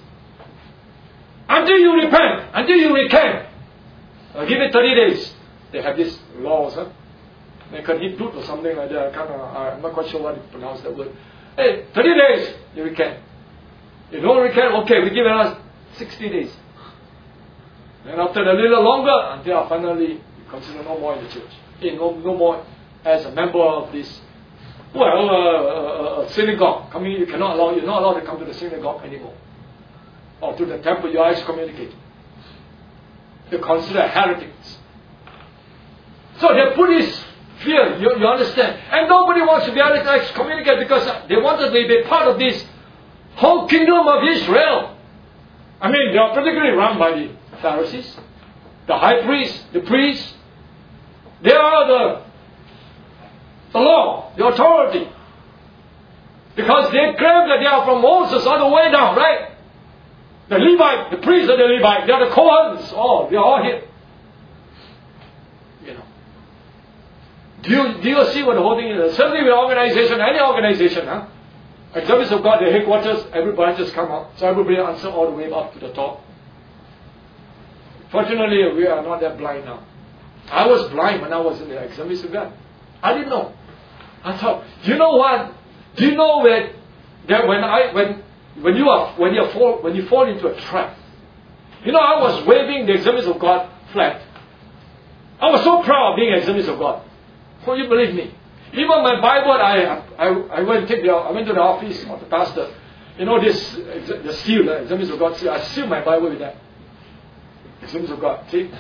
Speaker 1: Until you repent, until you recant, uh, give it thirty days. They have these laws, huh? They can eat fruit or something like that. I can't, uh, I'm not quite sure how to pronounce that word. Hey, thirty days, you recant. You don't recant, okay, we give us sixty days. And after a little longer, until I finally consider no more in the church. In no, no more as a member of this, well, uh, uh, synagogue. Coming, you cannot allow, you're not allowed to come to the synagogue anymore. Or to the temple, you are excommunicated. They're considered heretics. So they put this fear, you, you understand. And nobody wants to be excommunicated because they wanted to be part of this whole kingdom of Israel. I mean, they are particularly run by the Pharisees, the high priests, the priests. They are the, the law, the authority. Because they claim that they are from Moses all the way down, right? The Levite, the priests are the Levite, they are the Kohens, oh, they are all here. You know. Do you, do you see what the whole thing is? Certainly with organization, any organization, huh? Assemblies of God, the headquarters, every branches come up. So everybody answer all the way up to the top. Fortunately, we are not that blind now. I was blind when I was in the Assemblies of God. I didn't know. I thought, you know what? Do you know that, that when I when when you are when you fall when you fall into a trap? You know, I was waving the Assemblies of God flag. I was so proud of being Assemblies of God. Will you believe me? Even my Bible, I I I went to the I went to the office of the pastor. You know this the seal, the Assemblies of God seal. I seal my Bible with that. Assemblies of God. See,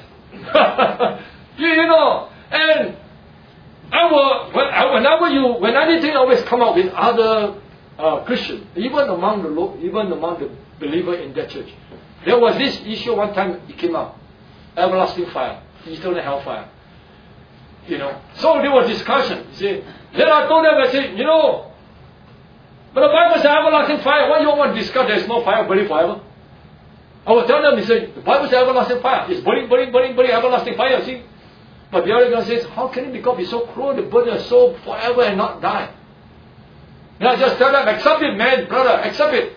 Speaker 1: you, you know, and I will when, whenever you when anything always come up with other uh, Christians, even among the even among the believer in that church. There was this issue one time it came up, everlasting fire. eternal hellfire. You know. So there was discussion. You see. Then I told them, I said, you know, but the Bible says everlasting fire. Why you want to discuss there is no fire burning forever? I was telling them, he said, the Bible says everlasting fire. It's burning, burning, burning, burning, everlasting fire. See? But the other guy says, how can it be God be so cruel to burn your soul forever and not die? And I just tell them, accept it, man, brother, accept it.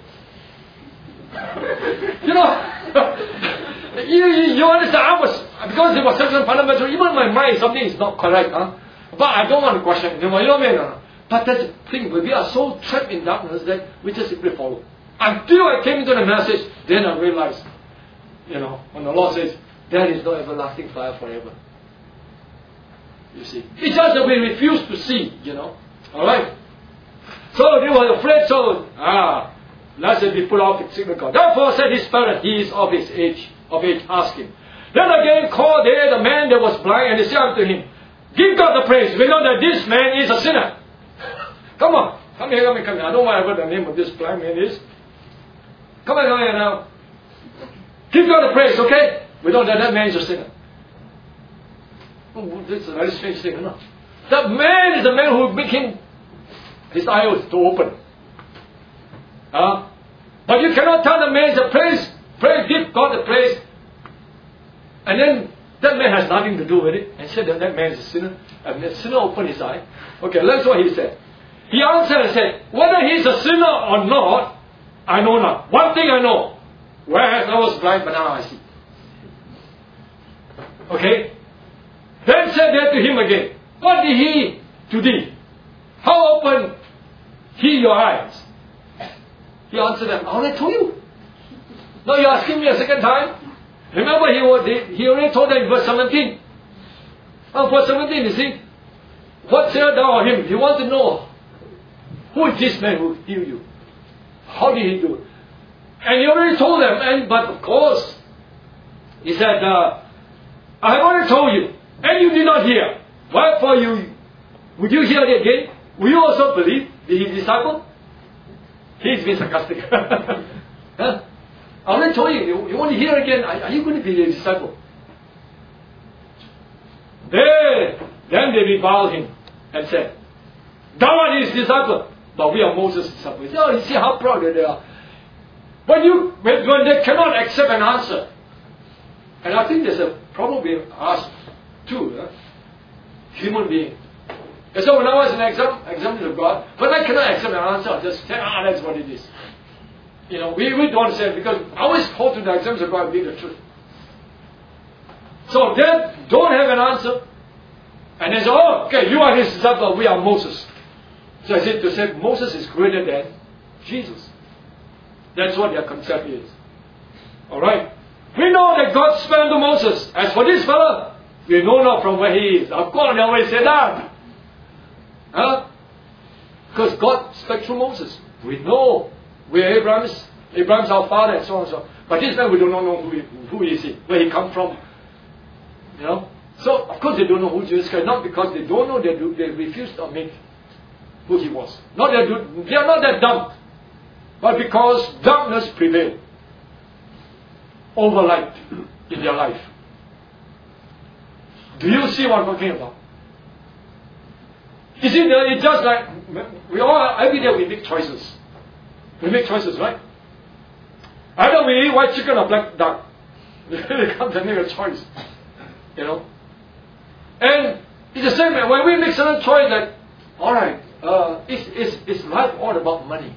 Speaker 1: You know, you, you, you understand, I was, because there was certain fundamental, even in my mind, something is not correct, huh? But I don't want to question it. You know what I mean? But that's the thing, we are so trapped in darkness that we just simply follow. Until I came into the message, then I realized, you know, when the Lord says, there is no everlasting fire forever. You see. It's just that we refuse to see, you know. Alright? So they were afraid, so, ah, let's say we put off the signal God. Therefore said his parent, he is of his age, of age, ask him. Then again called there the man that was blind, and they said unto him, give God the praise. We know that this man is a sinner. Come on. Come here, come here, come here. I don't know whatever the name of this blind man is. Come on, come here now. Give God the praise, okay? We know that that man is a sinner. Oh, this is a very strange thing, isn't it? That man is the man who make him his eyes to open. Uh, but you cannot tell the man to praise, praise, give God the praise, and then that man has nothing to do with it, and said that that man is a sinner, and the sinner opened his eye. Okay, that's what he said. He answered and said, whether he is a sinner or not, I know not. One thing I know, whereas I was blind, but now I see. Okay? Then said they to him again, what did he to thee? How open he your eyes? He answered them, I already told you. Now you're asking me a second time? Remember he was, he already told them in verse seventeen. Oh, verse seventeen, you see? What said thou of him? He wants to know, who is this man who healed you? How did he do it? And he already told them, and but of course, he said, uh, I have already told you, and you did not hear. Wherefore you, would you hear it again? Will you also believe the disciple? He's being sarcastic. Huh? I already told you, you, you want to hear again, are, are you going to be the disciple? They, then they reviled him and said, thou art his disciple, but we are Moses' disciples. Oh, you see how proud they are. When, you, when, when they cannot accept an answer, and I think there's a problem being asked too, huh? Human being. And so when I was in exam, exam of God, when I cannot accept an answer, I just say, ah, that's what it is. You know, we, we don't say it because I always hold to the exams of God being the truth. So they don't have an answer. And they say, oh, okay, you are his disciple, we are Moses. So I said to say, Moses is greater than Jesus. That's what their concept is. Alright? We know that God spoke to Moses. As for this fellow, we know not from where he is. Of course, they always say that. Huh? Because God spoke through Moses. We know where Abraham is. Abraham's our father and so on and so on. But this man we do not know who he, who is he, where he come from. You know? So, of course they don't know who Jesus Christ is. Not because they don't know, they, do, they refuse to admit who he was. Not that do, they are not that dumb. But because darkness prevailed over light in their life. Do you see what I'm talking about? You see, it's just like, we all, every day we make choices. We make choices, right? Either we eat white chicken or black duck. We come to make a choice. You know? And it's the same, when we make certain choice, like, alright, uh, is, is, is life all about money?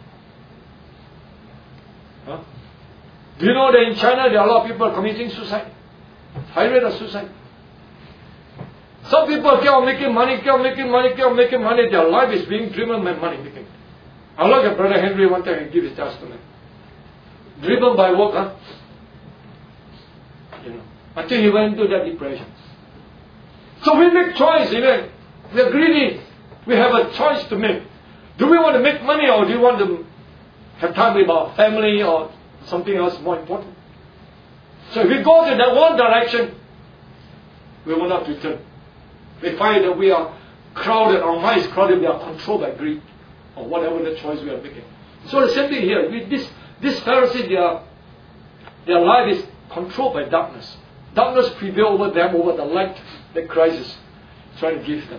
Speaker 1: Huh? Do you know that in China there are a lot of people committing suicide? High rate of suicide. Some people keep on making money, keep on making money, keep on making money. Their life is being driven by money making. I look at Brother Henry one time and give his testimony. Driven by work, huh? You know, until he went into that depression. So we make choice, even. We are greedy. We have a choice to make. Do we want to make money or do we want to have time with our family or something else more important? So if we go to that one direction, we will not return. We find that we are crowded, our mind is crowded, we are controlled by greed or whatever the choice we are making. So the same thing here. With this, this Pharisee, their, their life is controlled by darkness. darkness prevailed over them, over the light that Christ is trying to give them.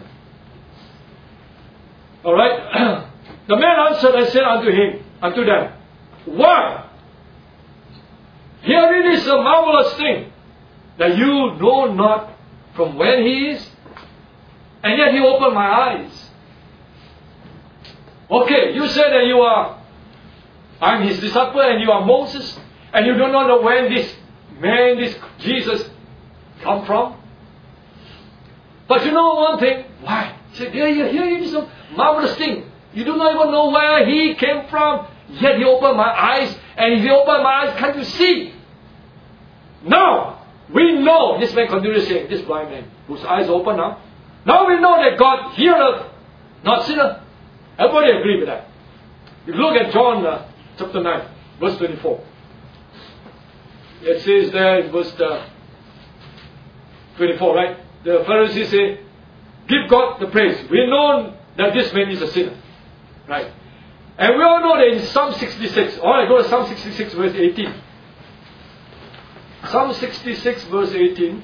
Speaker 1: Alright? The man answered and said unto him, unto them, Why? Herein is a marvelous thing, that you know not from when he is, and yet he opened my eyes. Okay, you say that you are, I'm his disciple and you are Moses, and you do not know when this man, this Jesus, come from. But you know one thing, why? He said, here, here, here is a marvelous thing. You do not even know where he came from, yet he opened my eyes, and if he opened my eyes, can't you see? Now, we know, this man continues saying, this blind man, whose eyes open now, now we know that God heareth, not sinner. Everybody agree with that. If you look at John uh, chapter nine, verse twenty-four. It says there in verse uh, twenty-four, right? The Pharisees say, give God the praise. We know that this man is a sinner. Right? And we all know that in Psalm sixty-six, alright, go to Psalm sixty-six verse eighteen. Psalm sixty-six verse eighteen.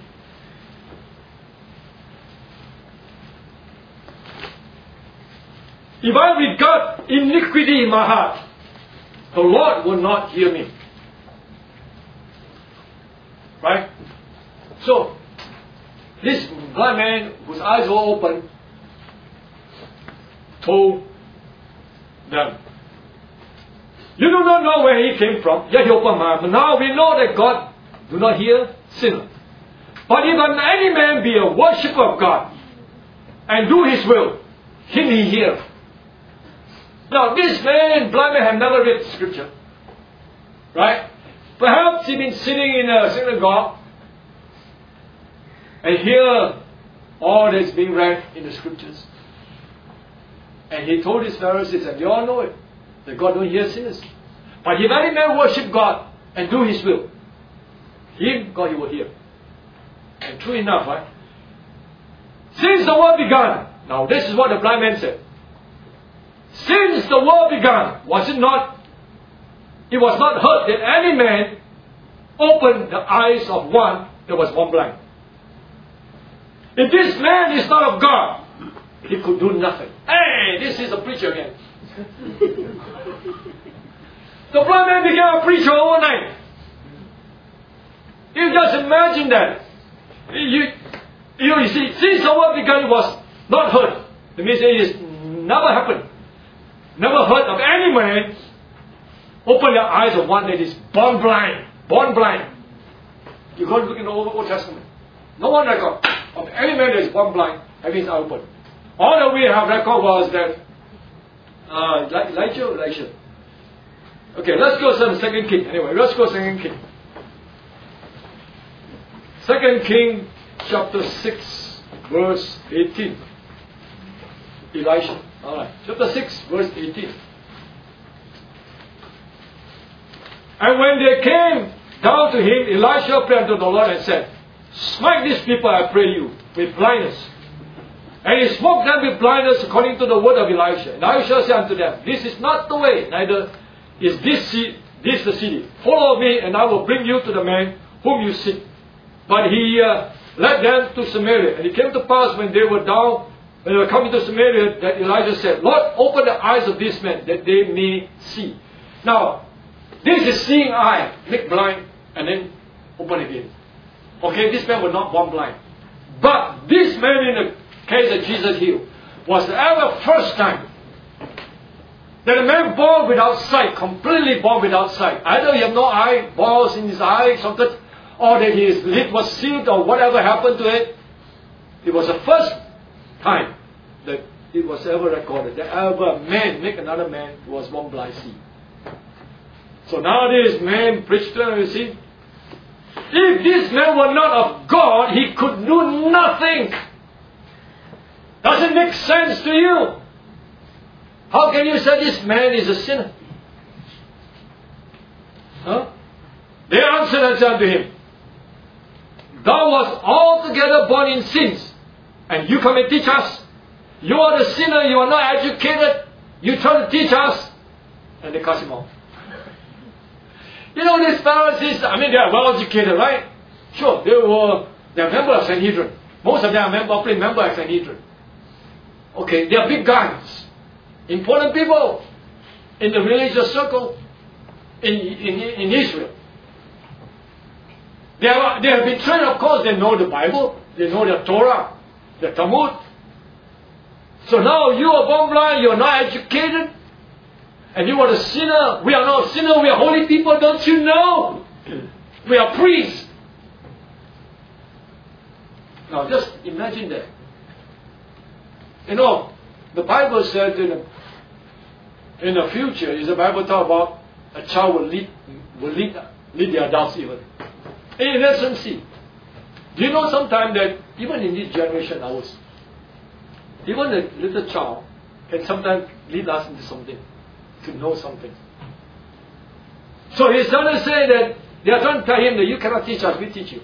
Speaker 1: If I regard iniquity in my heart, the Lord will not hear me. Right? So, this blind man whose eyes were open told them, you do not know where he came from, yet he opened my eyes. But now we know that God do not hear sinner. But if any man be a worshipper of God and do his will, him he hear. Now this man, blind man, have never read scripture. Right? Perhaps he been sitting in a synagogue and hear all that's being read in the scriptures. And he told his Pharisees, and they all know it, that God don't hear sinners. But if any man worship God and do his will, him God he will hear. And true enough, right? Since the world began, now this is what the blind man said. Since the world began, was it not, it was not heard that any man opened the eyes of one that was born blind. If this man is not of God, he could do nothing. Hey, this is a preacher again. The blind man became a preacher overnight. You just imagine that. You, you, know, you see, since the world began, it was not heard. That means it is never happened. Never heard of any man open the eyes of one that is born blind. Born blind. You go look in the Old, Old Testament. No one record of any man that is born blind having his eye open. All that we have record was that uh, Elijah, Elisha. Okay, let's go to the Second King. Anyway, let's go to Second King. Second King, chapter six, verse eighteen. Elisha. All right, chapter six, verse eighteen. And when they came down to him, Elisha prayed unto the Lord and said, smite these people, I pray you, with blindness. And he smote them with blindness according to the word of Elisha. And Elisha said unto them, this is not the way, neither is this, ce- this the city. Follow me, and I will bring you to the man whom you seek. But he uh, led them to Samaria. And it came to pass when they were down, when they were coming to Samaria, that Elijah said, Lord, open the eyes of these men, that they may see. Now, this is seeing eye, make blind, and then open again. Okay, this man was not born blind. But this man, in the case that Jesus healed, was the ever first time that a man born without sight, completely born without sight, either he had no eye, balls in his eye socket, or that his lid was sealed, or whatever happened to it. It was the first time that it was ever recorded that ever a man make another man who was born blind see. So nowadays, man preached to him, you see. If this man were not of God, he could do nothing. Does it make sense to you? How can you say this man is a sinner? Huh? They answered and said to him, thou wast altogether born in sins, and you come and teach us. You are the sinner, you are not educated, you try to teach us. And they cast him off. You know, these Pharisees, I mean, they are well educated, right? Sure, they were they're members of Sanhedrin. Most of them are member, probably member of Sanhedrin. Okay, they are big guys. Important people in the religious circle in, in, in Israel. They, are, they have been trained, of course, they know the Bible, they know the Torah, the Talmud. So now you are born blind, you are not educated, and you are a sinner. We are not sinners, we are holy people, don't you know? We are priests. Now just imagine that. You know, the Bible said in the, in the future, is the Bible talk about a child will lead, will lead, lead the adults even. In essence, see. Do you know sometimes that even in this generation ours, even a little child can sometimes lead us into something, to know something. So he's trying to say that they are trying to tell him that you cannot teach us, we teach you.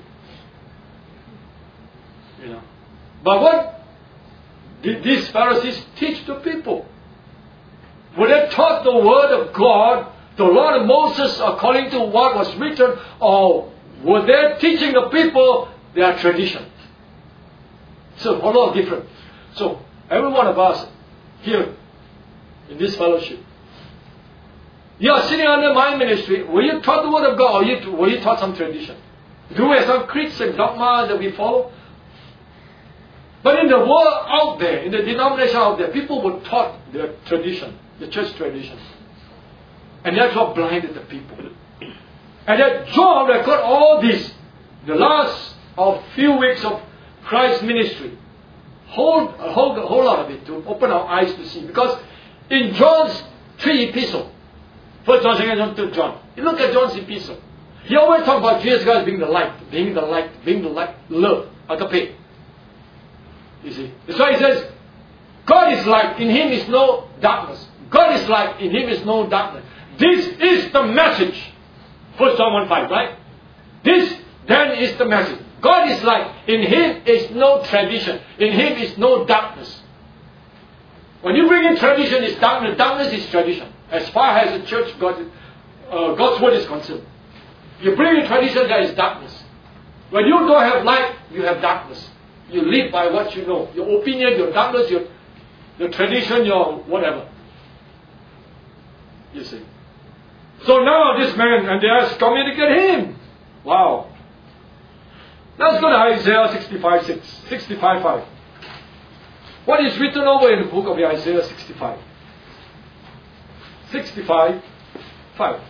Speaker 1: You know. But what did these Pharisees teach the people? Were they taught the word of God, the law of Moses according to what was written, or were they teaching the people their tradition? So a lot of different. So every one of us here in this fellowship, you are sitting under my ministry. Were you taught the word of God, or you, were you taught some tradition? Do we have some creeds and dogma that we follow? But in the world out there, in the denomination out there, people were taught their tradition, the church tradition. And that's what blinded the people. And that John recorded all this, the last of few weeks of Christ's ministry. Hold, hold a whole lot of it to open our eyes to see. Because in John's three epistles, First John, Second John, Third John, you look at John's epistle. He always talks about Jesus Christ being the light, being the light, being the light, love, agape. You see. That's why he says, God is light, in Him is no darkness. God is light, in Him is no darkness. This is the message. First John one five, right? This then is the message. God is light, in Him is no tradition, in Him is no darkness. When you bring in tradition, it's darkness. Darkness is tradition. As far as the church, God, uh, God's word is concerned. You bring in tradition, there is darkness. When you don't have light, you have darkness. You live by what you know. Your opinion, your darkness, your, your tradition, your whatever. You see. So now this man, and they ask, communicate him. Wow. Let's go to Isaiah sixty-five six. sixty-five five. What is written over in the book of Isaiah sixty-five? sixty-five five.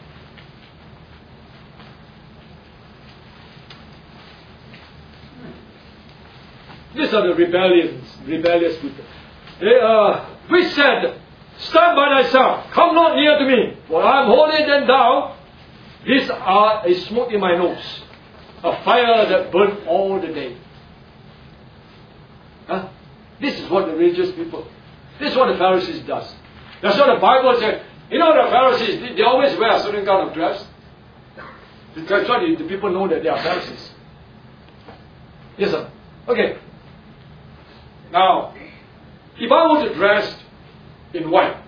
Speaker 1: These are the rebellions, rebellious people. They, uh, which said, stand by thyself, come not near to me, for I am holier than thou. These are a smoke in my nose, a fire that burns all the day. Huh? This is what the religious people, this is what the Pharisees does. That's what the Bible said. You know the Pharisees, they, they always wear a certain kind of dress. That's why the, the people know that they are Pharisees. Yes, sir. Okay. Now, if I were to dress in white,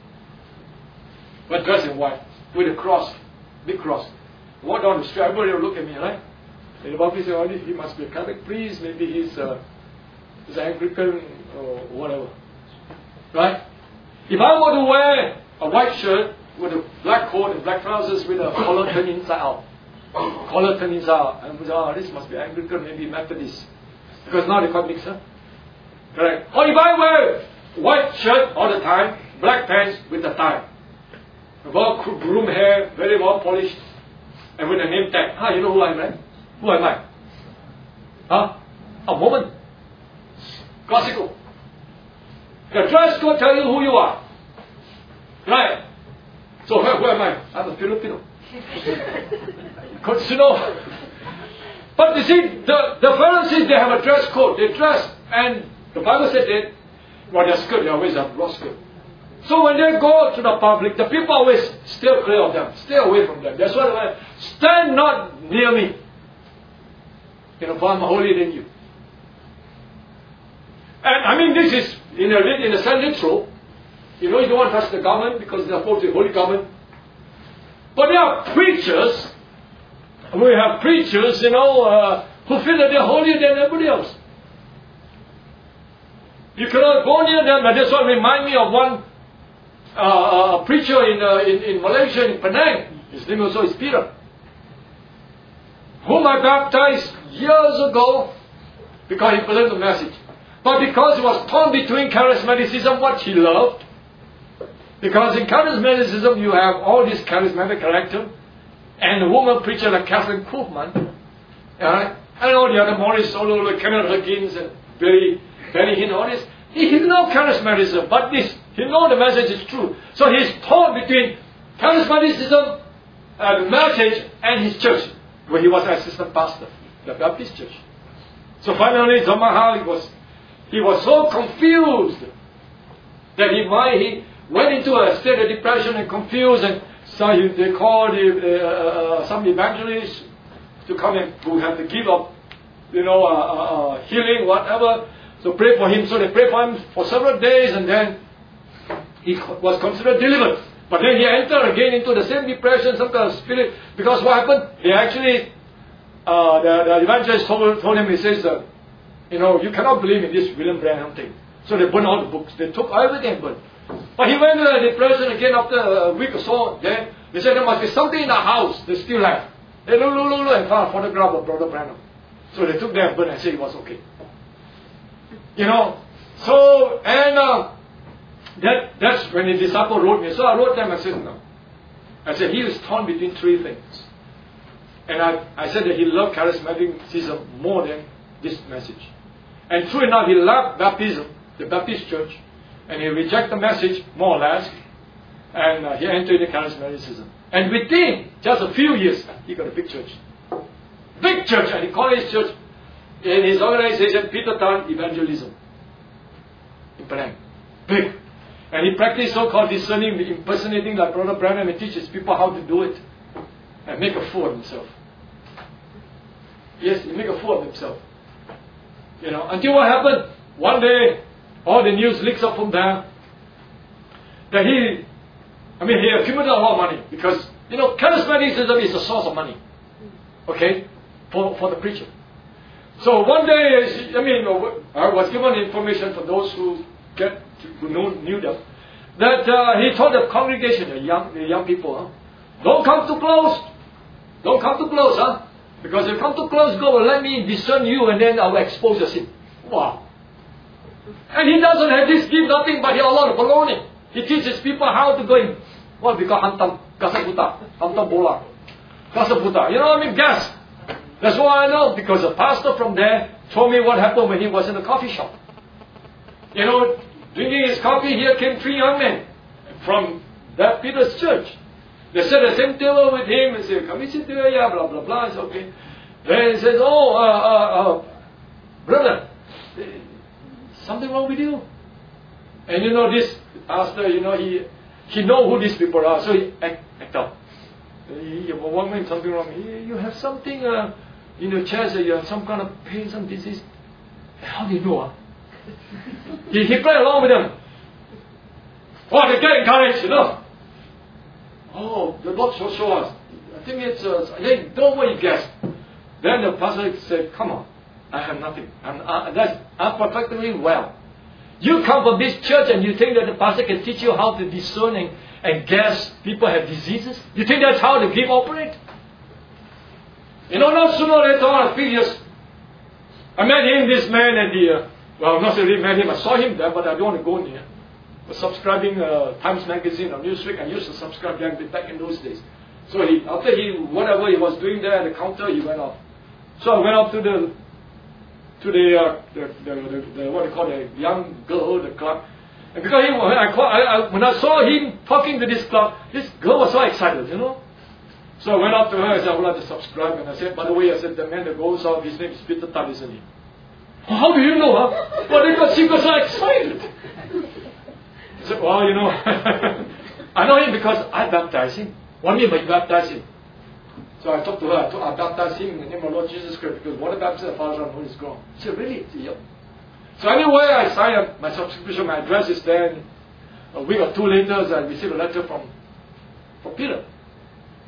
Speaker 1: but dress in white, with a cross, big cross, walk down the street, everybody will look at me, right? And the Bible says, oh, he must be a Catholic priest, maybe he's, uh, he's an Anglican, or whatever. Right? If I were to wear a white shirt with a black coat and black trousers with a collar turned inside out, collar turned inside out, and say, oh, this must be Anglican, maybe Methodist. Because now they quite mixed, huh? Correct. Or if I wear white shirt all the time, black pants with a tie, well groomed hair, very well polished, and with a name tag. Ah, you know who I am, right? Who am I? Huh? A woman. Classical. The dress code tell you who you are. Right? So who, who am I? I'm a Filipino. Because you know. But you see, the, the Pharisees, they have a dress code. They dress, and the Bible said that, well, their skirt, they always have raw skirt. So when they go to the public, the people always stay clear of them, stay away from them. That's why I stand not near me. You know, for I'm holier than you. And I mean, this is in a, in a sense literal. You know, you don't want to touch the garment because they're supposed to be holy garment. But there are preachers We have preachers, you know, uh, who feel that they're holier than everybody else. You cannot go near them. And that's what remind me of one uh, preacher in, uh, in in Malaysia, in Penang. His name also is Peter, whom I baptized years ago because he believed the message. But because he was torn between charismaticism, what he loved, because in charismaticism you have all this charismatic character, and a woman preacher like Catherine Kuhlman, right? And all the other Morris Solo, like Kenneth Higgins and Billy, Benny Hinn, all this. He, he knows charismatism, but this, he knows the message is true. So he's torn between charismaticism, uh, the message, and his church, where he was assistant pastor, the Baptist church. So finally, somehow he was, he was so confused that he, he went into a state of depression and confused, and so he, they called the, uh, uh, some evangelists to come and who have the gift of, you know, uh, uh, healing, whatever. So pray for him. So they prayed for him for several days, and then he was considered delivered. But then he entered again into the same depression, some kind of spirit. Because what happened? They actually, uh, the, the evangelist told, told him, he says, uh, you know, you cannot believe in this William Branham thing. So they burned all the books. They took everything and burned. But he went into the depression again after a week or so. Then they said there must be something in the house they still have. They look, look, look, look, and found a photograph of Brother Branham. So they took that and burned and said it was okay. You know, so, and uh, that that's when the disciple wrote me. So I wrote them and said, no. I said, he was torn between three things. And I, I said that he loved charismaticism more than this message. And true enough, he loved baptism, the Baptist church, and he rejected the message, more or less, and uh, he entered into charismaticism. And within just a few years, he got a big church. Big church, and he called his church, in his organization, Peter Tan Evangelism. In Penang. Big. And he practiced so-called discerning, impersonating like Brother Branham, and teaches people how to do it. And make a fool of himself. Yes, he make a fool of himself. You know, until what happened? One day, all the news leaks up from there, that he, I mean, he accumulated a lot of money, because, you know, charismaticism is the source of money. Okay? For, for the preacher. So one day, I mean, I was given information for those who get who knew, knew them, that uh, he told the congregation, the young, the young people, huh, don't come too close. Don't come too close, huh? Because if you come too close, God will let me discern you, and then I will expose your sin. Wow. And he doesn't have this gift, nothing but he a lot of baloney. He teaches people how to go in what we call hantam, gasaputa, hantam bola, gasaputa. You know what I mean? Gas. That's why I know, because a pastor from there told me what happened when he was in a coffee shop. You know, drinking his coffee, here came three young men from that Peter's church. They sat at the same table with him and said, come and sit here, yeah, blah, blah, blah. It's okay. Then he says, oh, uh, uh, uh, brother, something wrong with you? And you know, this pastor, you know, he he know who these people are, so he act, act out. He, one man, something wrong. He, you have something uh, in your chest, you have some kind of pain, some disease. How do you know? Huh? he, he played along with them. Oh, they get encouraged, you know. Oh, the Lord shall show us. I think it's, uh, hey, don't worry, guess. Then the pastor said, come on, I have nothing. I'm, uh, that's, I'm perfectly well. You come from this church and you think that the pastor can teach you how to discern and, and guess people have diseases? You think that's how the gift operates? You know, not sooner or later on, a few years, I met him, this man, at the, uh, well, not really met him, I saw him there, but I don't want to go near. I was subscribing uh, Times Magazine or Newsweek. I used to subscribe them back in those days. So he, after he, whatever he was doing there at the counter, he went off. So I went up to the, to the, uh, the, the, the, the what they call the young girl, the club. And because he, when, I, called, I, I, when I saw him talking to this club, this girl was so excited, you know. So I went up to her and said, I would like to subscribe. And I said, by the way, I said, the man that goes off, his name is Peter Tan, isn't he? How do you know, huh? Well, because she got so excited. I said, well, you know, I know him because I baptized him. What do you mean by baptize him? So I talked to her, I, told, I baptized him in the name of Lord Jesus Christ, because water baptism, the Father, and Holy Spirit. She said, really? I said, yep. So anyway, I signed up my subscription, my address is there. And a week or two later, I received a letter from, from Peter.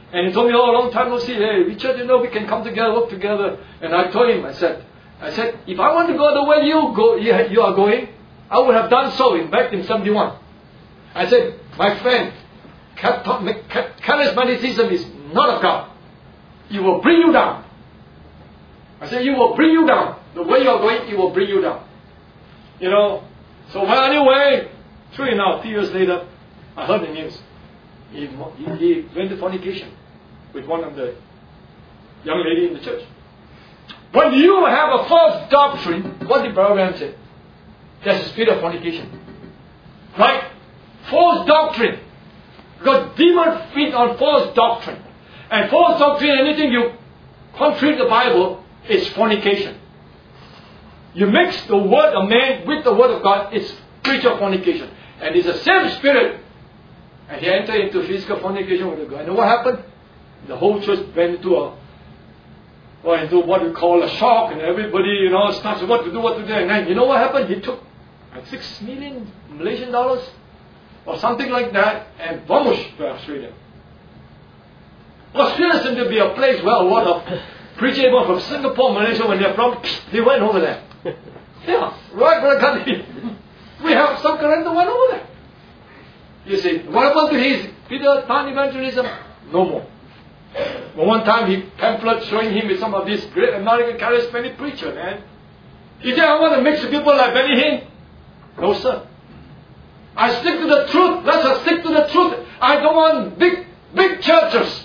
Speaker 1: And he told me, oh, a long time no see. Hey, Richard, you know, we can come together, work together. And I told him, I said, I said, if I want to go the way you go, you, you are going, I would have done so in back in seventy-one. I said, my friend, charismaticism is not of God. It will bring you down. I said, it will bring you down. The way you are going, it will bring you down. You know. So well, anyway, true enough, two years later, I heard the news. He, he, he went to fornication with one of the young lady in the church. When you have a false doctrine, what did Brother Branham say? There's a spirit of fornication. Right? False doctrine. Because demons feed on false doctrine. And false doctrine, anything you contradict the Bible, is fornication. You mix the word of man with the word of God, it's spiritual fornication. And it's the same spirit. And he entered into physical fornication with the girl. And what happened? The whole church went into a or into what we call a shock, and everybody, you know, starts what to do, what to do. And then, you know what happened? He took like six million Malaysian dollars or something like that and vamooshed to Australia. Australia seemed to be a place where a lot of preachers from Singapore, Malaysia, when they're from, they went over there. Yeah, right, Brother Gandhi. We have some current one over there. You see, what happened to his Peter Pan evangelism? No more. But one time he pamphlet showing him with some of these great American charismatic preacher, man. He said, I want to mix with people like Benny Hinn. No, sir. I stick to the truth. Let us stick to the truth. I don't want big, big churches.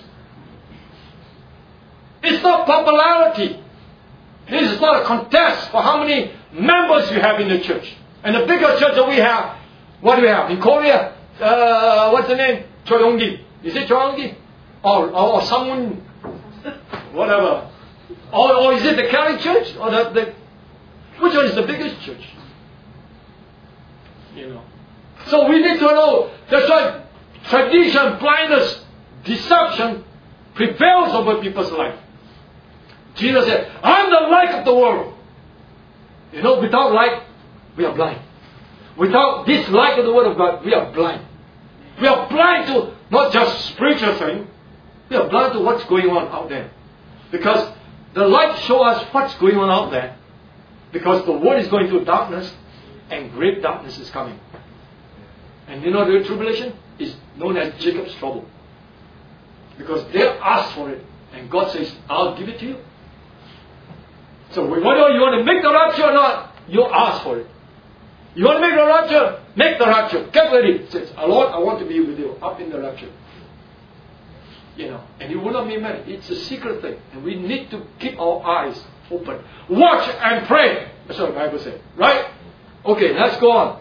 Speaker 1: It's not popularity. This is not a contest for how many members you have in the church. And the bigger church that we have, what do we have? In Korea, uh, what's the name? Choi Yong-gi. Is it Choi Yong-gi? Or, or, or someone, whatever. Or, or is it the Catholic Church? Or the, the, which one is the biggest church? You know. So we need to know. That's why tradition, blindness, deception prevails over people's life. Jesus said, I'm the light of the world. You know, without light, we are blind. Without this light of the Word of God, we are blind. We are blind to not just spiritual things. We are blind to what's going on out there. Because the light shows us what's going on out there. Because the world is going through darkness and great darkness is coming. And you know the tribulation is known as Jacob's trouble. Because they asked for it. And God says, I'll give it to you. So whether you want to make the rapture or not, you ask for it. You want to make the rapture? Make the rapture. Get ready. It says, Lord, I want to be with you up in the rapture. You know, and you will not be married. It's a secret thing. And we need to keep our eyes open. Watch and pray. That's what the Bible says. Right? Okay, let's go on.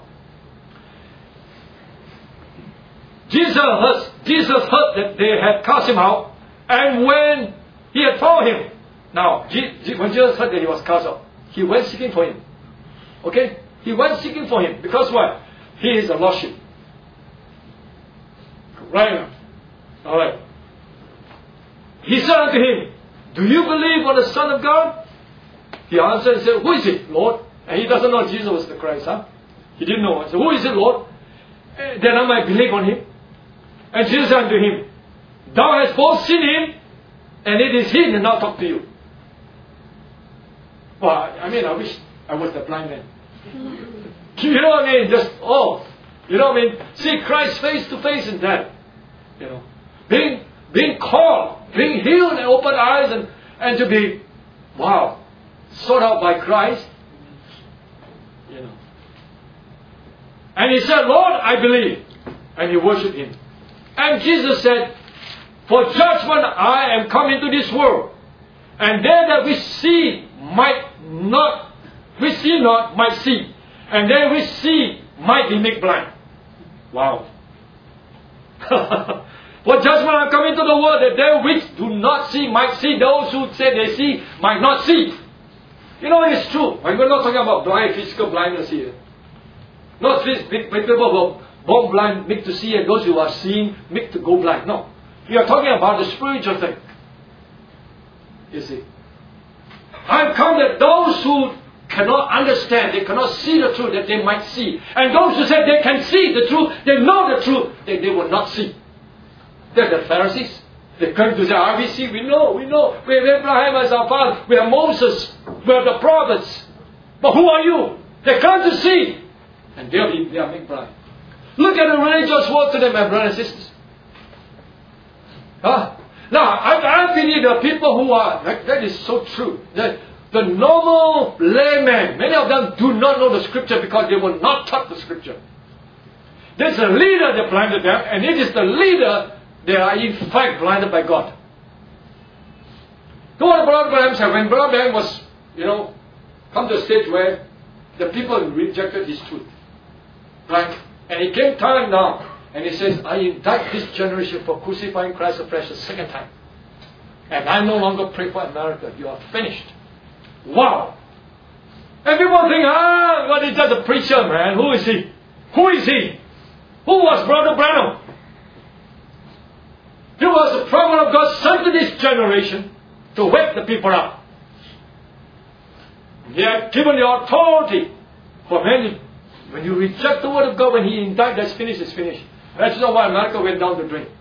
Speaker 1: Jesus heard, Jesus heard that they had cast him out. And when he had found him, now, when Jesus heard that he was cast out, he went seeking for him. Okay? He went seeking for him. Because what? He is a lost sheep. Right? Alright. He said unto him, do you believe on the Son of God? He answered and said, who is it, Lord? And he doesn't know Jesus was the Christ, huh? He didn't know. He said, who is it, Lord? Then I might believe on him. And Jesus said unto him, thou hast both seen him, and it is he that now talk to you. Well, I mean, I wish I was the blind man. You know what I mean? Just, oh, you know what I mean? See Christ face to face in that. You know, being being called, being healed and open eyes, and, and to be, wow, sought out by Christ. You know. And he said, Lord, I believe. And he worshipped him. And Jesus said, for judgment I am come into this world. And they that we see might not, we see not, might see. And they we see might be made blind. Wow. For judgment I am come into the world, that they which do not see might see. Those who say they see might not see. You know, it's true. We're not talking about blind, physical blindness here. Not people who are born blind, make to see, and those who are seeing, make to go blind. No. We are talking about the spiritual thing. You see. I have come that those who cannot understand, they cannot see the truth, that they might see. And those who say they can see the truth, they know the truth, that they will not see. They're the Pharisees. They come to say, R B C, we know, we know. We have Abraham as our father. We have Moses. We have the prophets. But who are you? They come to see. And they'll be, they are made blind. Look at the religious world today, my brothers and sisters. Huh? Now, I, I believe the people who are, that, that is so true. That the normal layman, many of them do not know the scripture because they were not taught the scripture. There's a leader that blinded them, and it is the leader that are in fact blinded by God. So what Brother Branham said, when Brother Branham was, you know, come to a stage where the people rejected his truth. Right? And it came time now, and he says, I indict this generation for crucifying Christ afresh a second time. And I no longer pray for America. You are finished. Wow! And people think, ah, what is that, the preacher, man? Who is he? Who is he? Who was Brother Branham? He was the prophet of God sent to this generation to wake the people up. He had given the authority for many. When you reject the word of God, when he indicted, that's finished, it's finished. That's not why America went down the drain.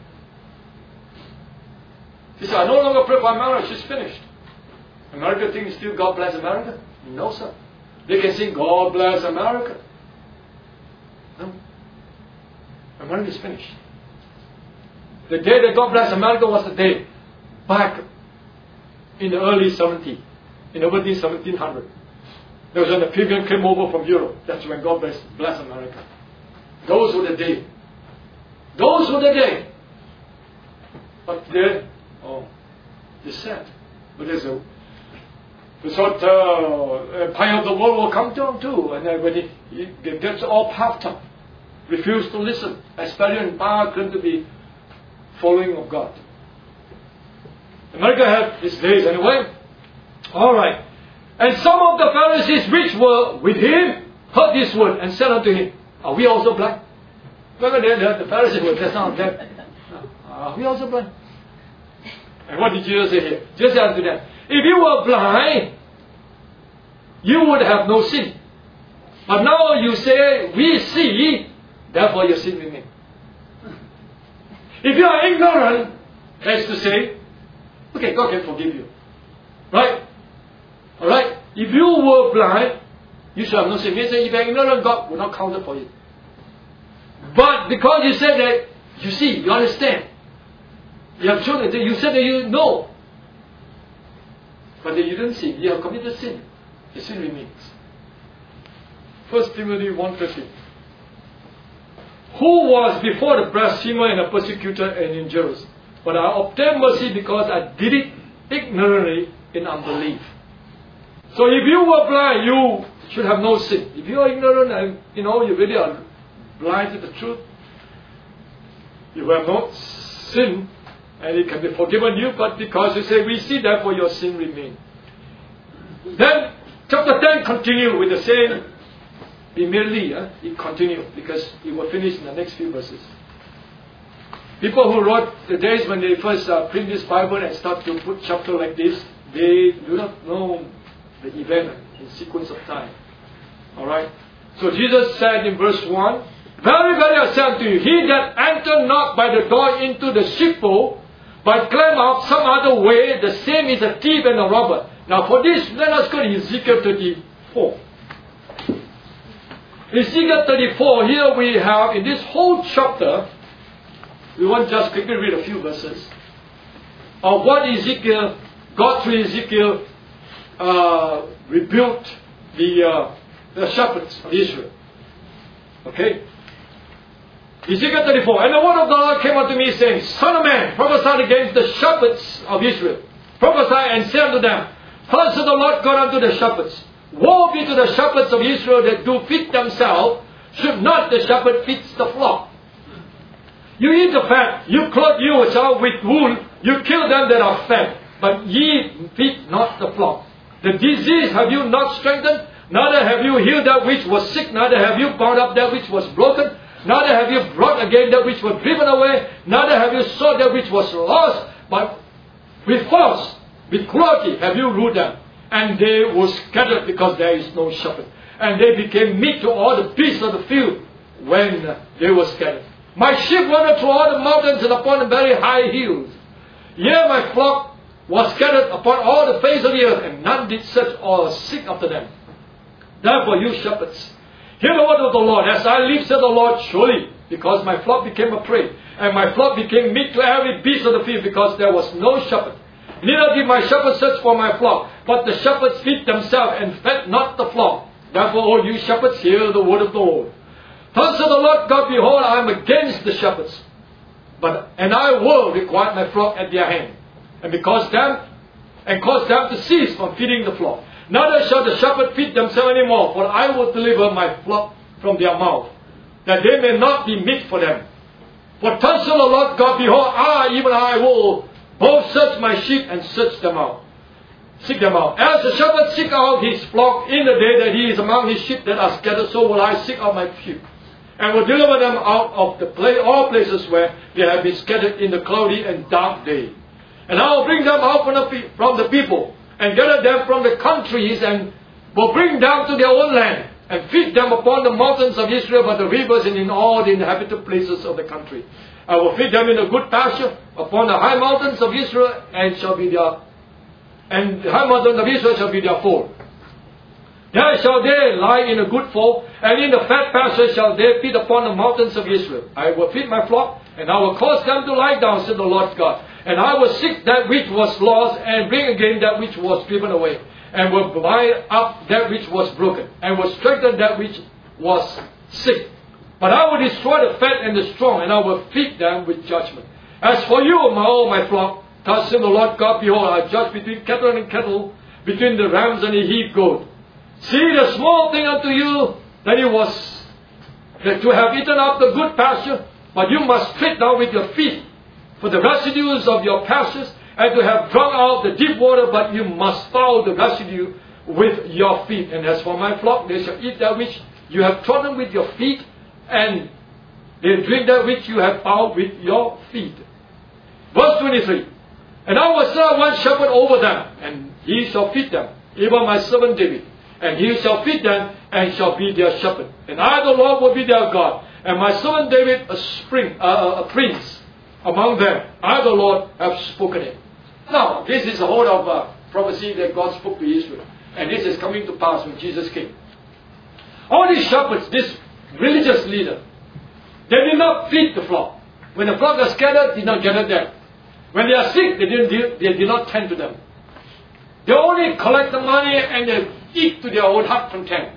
Speaker 1: He said, I no longer pray for America, she's finished. America thinks still God bless America? No, sir. They can sing God bless America. No. America is finished. The day that God bless America was the day back in the early seventies, in the seventeen hundred. That was when the pilgrim came over from Europe. That's when God bless, bless America. Those were the day. Those were the day. But then, oh, it's sad. But there's a the sort of uh, empire of the world will come down too. And then when it, it gets all puffed up, refuse to listen, especially in power claim to be following of God. America had its days anyway. Alright. And some of the Pharisees which were with him heard this word and said unto him, are we also blind? Remember the, the Pharisees were just not them. Are we also blind? And what did Jesus say here? Jesus said unto them, if you were blind, you would have no sin. But now you say, we see, therefore your sin remains. If you are ignorant, that's to say, okay, God can forgive you. Right? Alright? If you were blind, you should have no sin. He said, if you are ignorant, God will not count it for you. But because you said that, you see, you understand. You have shown that you said that you know. But that you didn't sin. You have committed sin. The sin remains. First Timothy one thirty. Who was before the blasphemer and the persecutor and injurious? But I obtained mercy because I did it ignorantly in unbelief. So if you were blind, you should have no sin. If you are ignorant and you know you really are blind to the truth, you have no sin and it can be forgiven you, but because you say we see, therefore your sin remains. Then chapter ten continues with the same. Immediately, uh, it continued because it will finish in the next few verses. People who wrote the days when they first uh, print this Bible and start to put chapter like this, they do not know the event in sequence of time. Alright? So Jesus said in verse one, very, very I say unto you, he that enter not by the door into the sheepfold, but climb out some other way, the same is a thief and a robber. Now for this, let us go to Ezekiel thirty-four. Ezekiel thirty-four, here we have, in this whole chapter, we want just quickly read a few verses of what Ezekiel, God through Ezekiel, uh, rebuilt the, uh, the shepherds of Israel. Okay? Ezekiel thirty-four, and the word of the Lord came unto me, saying, Son of man, prophesy against the shepherds of Israel. Prophesy and say unto them, thus saith the Lord God unto the shepherds, woe be to the shepherds of Israel that do feed themselves, should not the shepherd feed the flock. You eat the fat, you clothe yourself with wool, you kill them that are fat, but ye feed not the flock. The disease have you not strengthened, neither have you healed that which was sick, neither have you bound up that which was broken, neither have you brought again that which was driven away, neither have you sought that which was lost, but with force, with cruelty have you ruled them. And they were scattered because there is no shepherd. And they became meat to all the beasts of the field when they were scattered. My sheep wandered through all the mountains and upon the very high hills. Yea, my flock was scattered upon all the face of the earth, and none did search or seek after them. Therefore, you shepherds, hear the word of the Lord. As I live, said the Lord, surely, because my flock became a prey, and my flock became meat to every beast of the field, because there was no shepherd. Neither did my shepherds search for my flock, but the shepherds feed themselves, and fed not the flock. Therefore, all you shepherds, hear the word of the Lord. Thus said the Lord God, behold, I am against the shepherds, but and I will require my flock at their hand, and because them, and cause them to cease from feeding the flock. Neither shall the shepherd feed themselves any more, for I will deliver my flock from their mouth, that they may not be meat for them. For thus said the Lord God, behold, I, even I, will both search my sheep and search them out. Seek them out. As the shepherd seek out his flock in the day that he is among his sheep that are scattered, so will I seek out my sheep, and will deliver them out of the place, all places where they have been scattered in the cloudy and dark day. And I will bring them out from the, from the people, and gather them from the countries, and will bring them to their own land, and feed them upon the mountains of Israel, by the rivers, and in all the inhabited places of the country. I will feed them in a good pasture upon the high mountains of Israel, and shall be their and the high mountains of Israel shall be their fold. There shall they lie in a good fold, and in the fat pasture shall they feed upon the mountains of Israel. I will feed my flock, and I will cause them to lie down, said the Lord God. And I will seek that which was lost, and bring again that which was driven away, and will bind up that which was broken, and will strengthen that which was sick. But I will destroy the fat and the strong, and I will feed them with judgment. As for you, my all my flock, thus said the Lord God, behold, I judge between cattle and cattle, between the rams and the he goat. See the small thing unto you that it was that to have eaten up the good pasture, but you must tread down with your feet for the residues of your pastures, and to have drunk out the deep water, but you must foul the residue with your feet. And as for my flock, they shall eat that which you have trodden with your feet, and they drink that which you have fouled with your feet. Verse twenty-three. And I will set up one shepherd over them, and he shall feed them, even my servant David. And he shall feed them, and shall be their shepherd. And I, the Lord, will be their God, and my servant David a spring, uh, a prince among them. I, the Lord, have spoken it. Now, this is a whole of uh, prophecy that God spoke to Israel, and this is coming to pass when Jesus came. All these shepherds, this religious leader, they did not feed the flock. When the flock was scattered, did not gather them. When they are sick, they didn't deal, they did not tend to them. They only collect the money and they eat to their own heart content.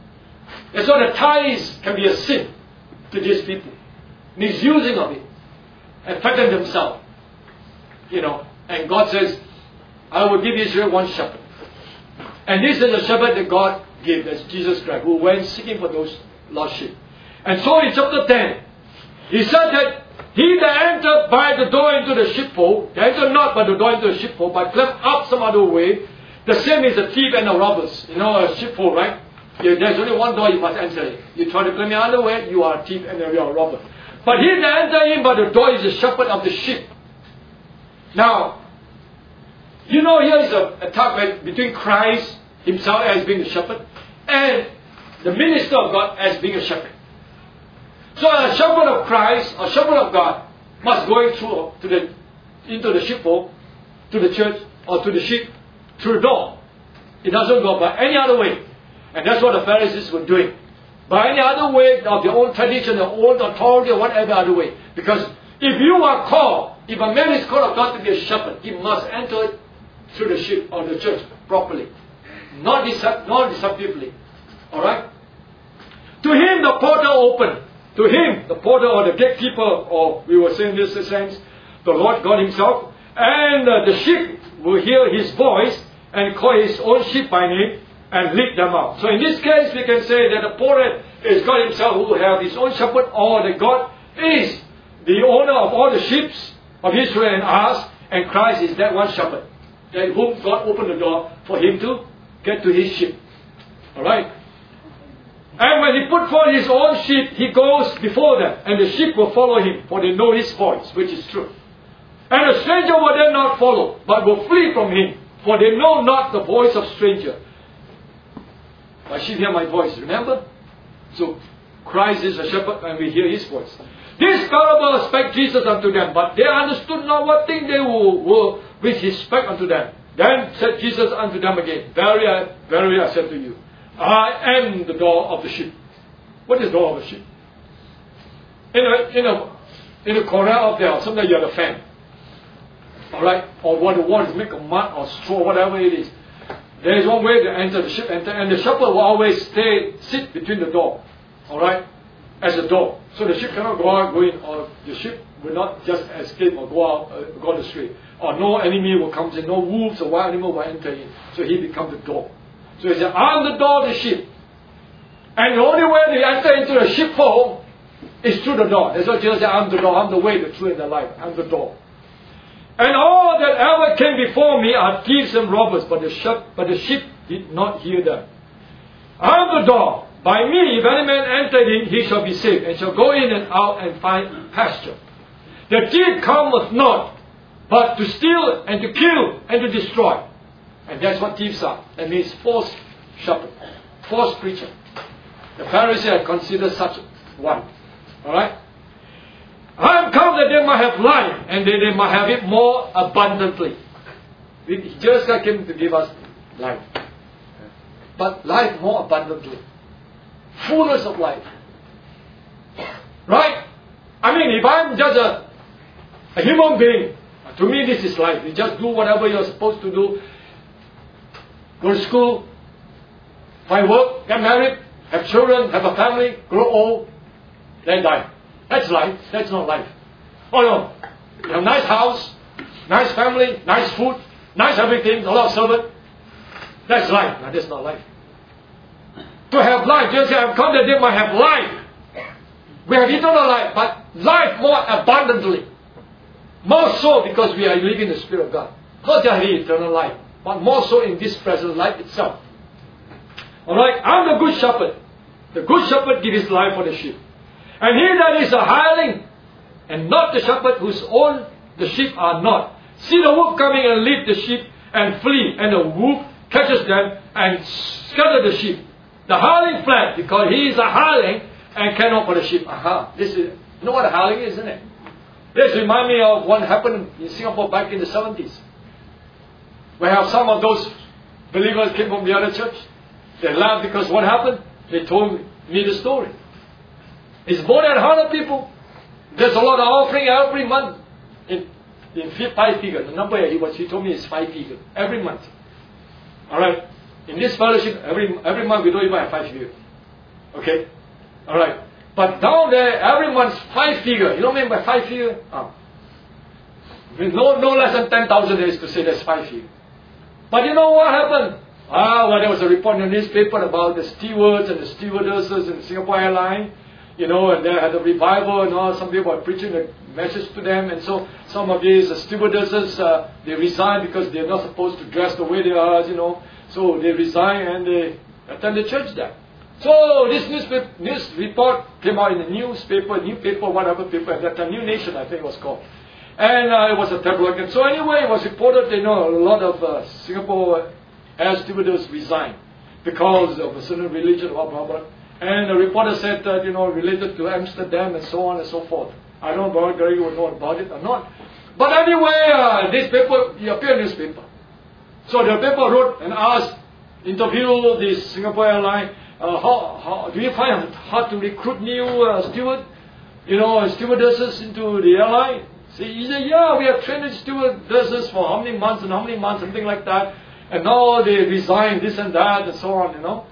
Speaker 1: And so the tithes can be a sin to these people, misusing of it, and fatten themselves. You know, and God says, I will give Israel one shepherd. And this is the shepherd that God gave, that's Jesus Christ, who went seeking for those lost sheep. And so in chapter ten, he said that he that entered by the door into the sheepfold, they entered not by the door into the sheepfold, but climbed up some other way, the same is a thief and a robbers. You know, a sheepfold, right? There's only one door you must enter in. You try to climb the other way, you are a thief and you are a robber. But he that entered in by the door is the shepherd of the sheep. Now, you know, here is a, a talk between Christ himself as being a shepherd and the minister of God as being a shepherd. So a shepherd of Christ, a shepherd of God, must go through to the into the sheepfold, to the church, or to the sheep through the door. It doesn't go by any other way. And that's what the Pharisees were doing. By any other way of their own tradition, their own authority, or whatever other way. Because if you are called, if a man is called of God to be a shepherd, he must enter it through the sheep or the church properly. Not, decept- not deceptively. Alright? To him the portal opened. To him, the porter or the gatekeeper, or we were saying this in a sense, the Lord God himself, and uh, the sheep will hear his voice and call his own sheep by name and lead them out. So in this case, we can say that the porter is God himself who will have his own shepherd, or that God is the owner of all the sheep of Israel and us, and Christ is that one shepherd, that whom God opened the door for him to get to his sheep. Alright? And when he put forth his own sheep, he goes before them, and the sheep will follow him, for they know his voice, which is true. And a stranger will then not follow, but will flee from him, for they know not the voice of stranger. My sheep hear my voice, remember? So, Christ is the shepherd and we hear His voice. This parable spake Jesus unto them, but they understood not what thing they were which He spake unto them. Then said Jesus unto them again, Verily, verily I said to you, I am the door of the sheep. What is the door of the sheep? In a, in a, in a corral of the house, sometimes you have a fan. Alright? Or what the wall is make of mud or straw, whatever it is. There is one way to enter, the sheep enter, and the shepherd will always stay, sit between the door. Alright? As a door. So the sheep cannot go out, go in, or the sheep will not just escape or go out, uh, go on the street. Or no enemy will come in, no wolves or wild animal will enter in. So he becomes the door. So he said, I am the door of the sheep. And the only way they enter into the sheepfold is through the door. That's what Jesus said, I am the door, I am the way, the truth, and the life. I am the door. And all that ever came before me are thieves and robbers, but the sheep, but the sheep did not hear them. I am the door. By me, if any man enter in, he shall be saved, and shall go in and out and find pasture. The thief cometh not, but to steal and to kill and to destroy. And that's what thieves are. That means false shepherd, false preacher. The Pharisees had considered such one. Alright? I am come that they might have life, and that they might have it more abundantly. Jesus came to give us life. But life more abundantly. Fullness of life. Right? I mean, if I'm just a, a human being, to me this is life. You just do whatever you're supposed to do. Go to school, find work, get married, have children, have a family, grow old, then die. That's life. That's not life. Oh no. You have a nice house, nice family, nice food, nice everything, a lot of servants. That's life. No, that's not life. To have life, Jesus said, I've come that they might have life. We have eternal life, but life more abundantly. More so because we are living the Spirit of God. Not just the eternal life, but more so in this present life itself. Alright, I'm the good shepherd. The good shepherd gives his life for the sheep. And he that is a hireling, and not the shepherd whose own the sheep are not, see the wolf coming and lead the sheep and flee, and the wolf catches them and scatters the sheep. The hireling fled because he is a hireling and cannot for the sheep. Aha, this is, you know what a hireling is, isn't it? This reminds me of what happened in Singapore back in the seventies. We have some of those believers came from the other church. They laughed because what happened? They told me the story. It's more than one hundred people. There's a lot of offering every month. In, in five figures. The number he, was, he told me is five figures. Every month. Alright. In this fellowship, every every month we don't even have five figures. Okay? Alright. But down there, every month five figures. You know what I mean by five figures? Oh. No, no less than ten thousand days to say that's five figures. But you know what happened? Ah, well, there was a report in the newspaper about the stewards and the stewardesses in Singapore Airlines. You know, and they had a revival and all. Some people were preaching a message to them. And so some of these uh, stewardesses, uh, they resigned because they're not supposed to dress the way they are, you know. So they resigned and they attend the church there. So this newspaper, news report came out in the newspaper, new paper, whatever paper at that time, New Nation I think it was called. And uh, it was a tabloid. And so anyway, it was reported, you know, a lot of uh, Singapore air stewardess resigned because of a certain religion, blah, blah, blah. And the reporter said that, you know, related to Amsterdam and so on and so forth. I don't know if Gary would know about it or not. But anyway, uh, this paper, it appeared in this paper. So the paper wrote and asked, interview the Singapore Airlines, uh, how, how, do you find it hard to recruit new uh, steward, you know, stewardesses into the airline? So he said, yeah, we have trained stewardesses for how many months and how many months, something like that. And now they resign this and that and so on, you know.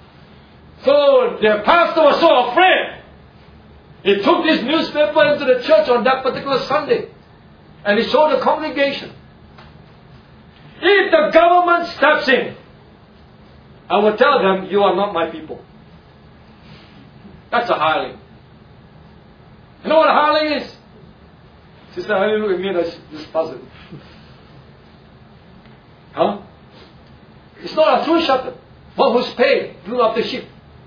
Speaker 1: So the pastor was so afraid. He took this newspaper into the church on that particular Sunday. And he showed the congregation. If the government steps in, I will tell them, you are not my people. That's a hireling. You know what a hireling is? Sister, how do you look at me like this puzzle? Huh? It's not a true shepherd. One who's paid to look after sheep.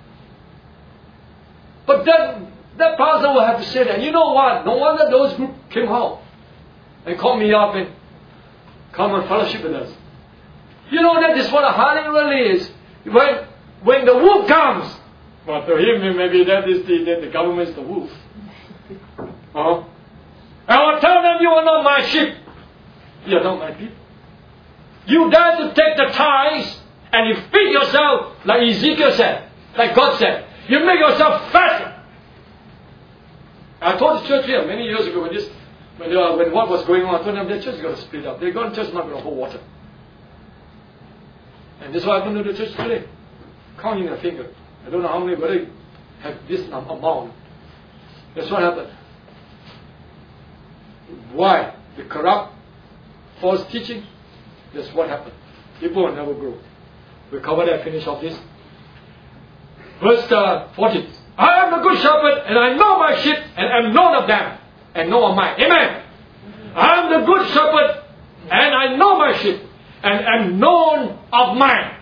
Speaker 1: But that, that pastor will have to say that. You know what? No wonder those group came home and called me up and come and fellowship with us. You know, that is what a hireling really is. When, when the wolf comes, But to him, maybe that is the, that the government is the wolf. Uh-huh. I will tell them, you are not my sheep. You are not my people. You dare to take the tithes and you feed yourself like Ezekiel said, like God said. You make yourself fatter. I told the church here many years ago when this, when, uh, when what was going on, I told them the church is going to split up. They're going to church not going to hold water. And this is what happened to the church today. Counting a finger. I don't know how many, but they have this amount. That's what happened. Why? The corrupt, false teaching. That's what happened. People will never grow. We'll cover that, finish off this. Verse uh, fourteen. I am the good shepherd, and I know my sheep, and am known of them, and know of mine. Amen. I am the good shepherd, and I know my sheep, and am known of mine.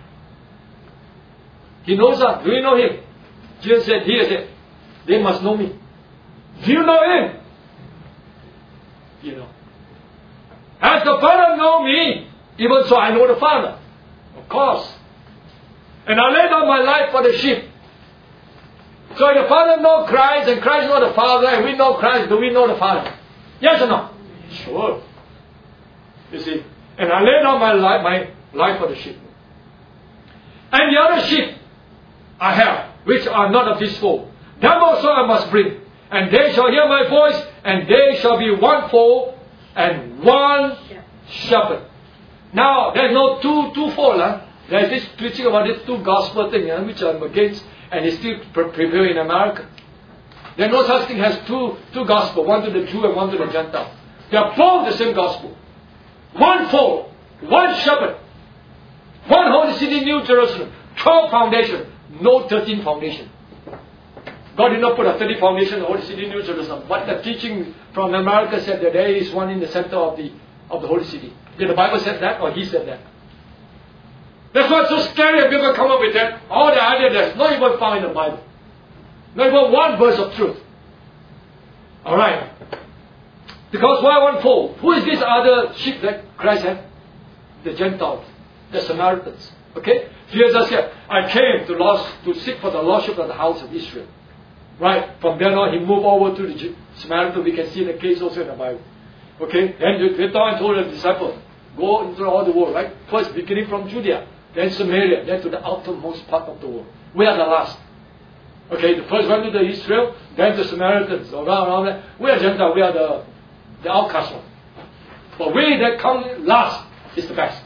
Speaker 1: He knows us. Do you know him? Jesus said, he said, they must know me. Do you know him? You know. As the Father know me, even so I know the Father. Of course. And I lay down my life for the sheep. So if the Father knows Christ and Christ knows the Father and we know Christ, do we know the Father? Yes or no? Sure. You see. And I lay down my life, my life for the sheep. And the other sheep I have, which are not of this fold, them also I must bring. And they shall hear my voice, and they shall be one fold and one shepherd. Now, there's no two two-fold. Huh? There's this preaching about this two gospel thing, huh, which I'm against, and it's still pre- prevailing in America. There's no such thing as two, two gospel, one to the Jew and one to the Gentile. They are both the same gospel. One fold, one shepherd, one holy city, New Jerusalem, twelve foundation, no thirteen foundation. God did not put a thirty foundation in the Holy City, New Jerusalem. But the teaching from America said that there is one in the center of the of the Holy City. Did the Bible say that or he said that? That's what's so scary if people come up with that. All the idea that's not even found in the Bible. Not even one verse of truth. Alright. Because why one fold? Who is this other sheep that Christ had? The Gentiles. The Samaritans. Okay? Here's us here. I came to lost, to seek for the lordship of the house of Israel. Right? From then on, he moved over to the Samaritan. We can see the case also in the Bible. Okay? Then he went on and told the disciples, go into all the world, right? First, beginning from Judea, then Samaria, then to the outermost part of the world. We are the last. Okay? The first went to the Israel, then the Samaritans. Around, around that. We are Gentiles. We are the, the outcast one. But we that come last is the best.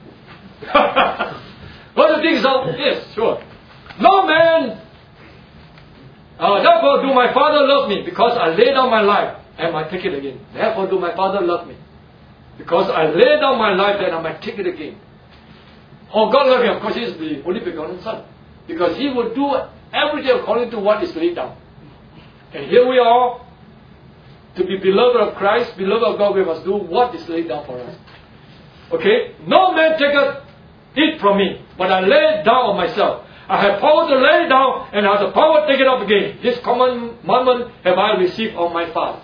Speaker 1: What the things are? Yes, sure. No man. Uh, therefore do my Father love me, because I lay down my life and I take it again. Therefore do my Father love me, because I lay down my life and I might take it again. Oh, God love him, of course he is the only begotten Son, because he will do everything according to what is laid down. And here we are, to be beloved of Christ, beloved of God, we must do what is laid down for us. Okay? No man taketh it from me, but I lay it down on myself. I have power to lay it down, and I have the power to take it up again. This commandment have I received of my Father.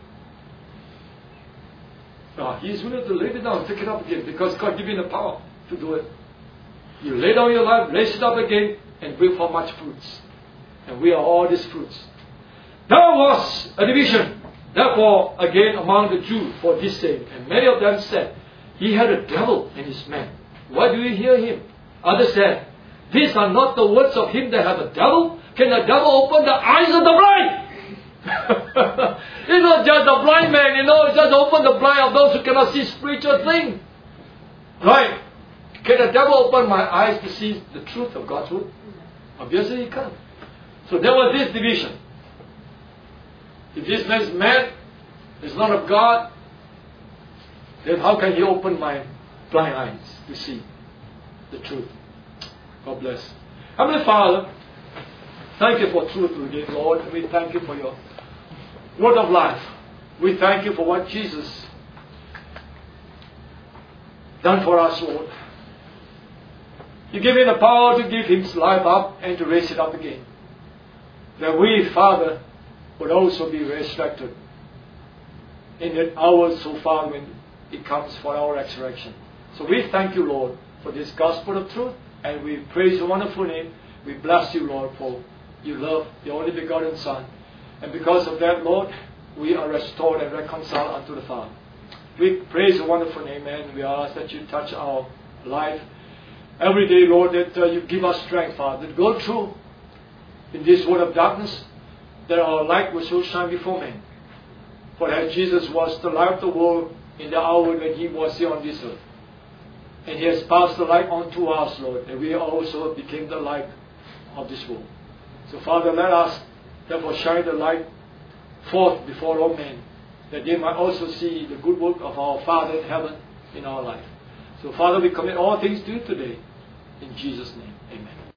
Speaker 1: Now, he is willing to lay it down and take it up again, because God gives you the power to do it. You lay down your life, raise it up again, and bring forth much fruits. And we are all these fruits. There was a division, therefore, again among the Jews for this saying. And many of them said, he had a devil in his man. Why do you hear him? Others said, these are not the words of him that have a devil. Can the devil open the eyes of the blind? It's not just the blind man, you know, it's just open the blind of those who cannot see spiritual things. Right? Can the devil open my eyes to see the truth of God's word? Obviously he can't. So there was this division. If this man is mad, is not of God, then how can he open my blind eyes to see the truth? God bless. Heavenly Father, thank you for truth again, Lord. We thank you for your word of life. We thank you for what Jesus done for us, Lord. You give him the power to give his life up and to raise it up again. That we, Father, would also be resurrected in that hour so far when it comes for our resurrection. So we thank you, Lord, for this gospel of truth, and we praise your wonderful name. We bless you, Lord, for you love your only begotten Son. And because of that, Lord, we are restored and reconciled unto the Father. We praise your wonderful name, and we ask that you touch our life every day, Lord, that uh, you give us strength, Father, to go through in this world of darkness, that our light will so shine before men. For as Jesus was the light of the world in the hour when he was here on this earth, and he has passed the light on to us, Lord, and we also became the light of this world. So, Father, let us therefore shine the light forth before all men, that they might also see the good work of our Father in heaven in our life. So, Father, we commit all things to you today. In Jesus' name, amen.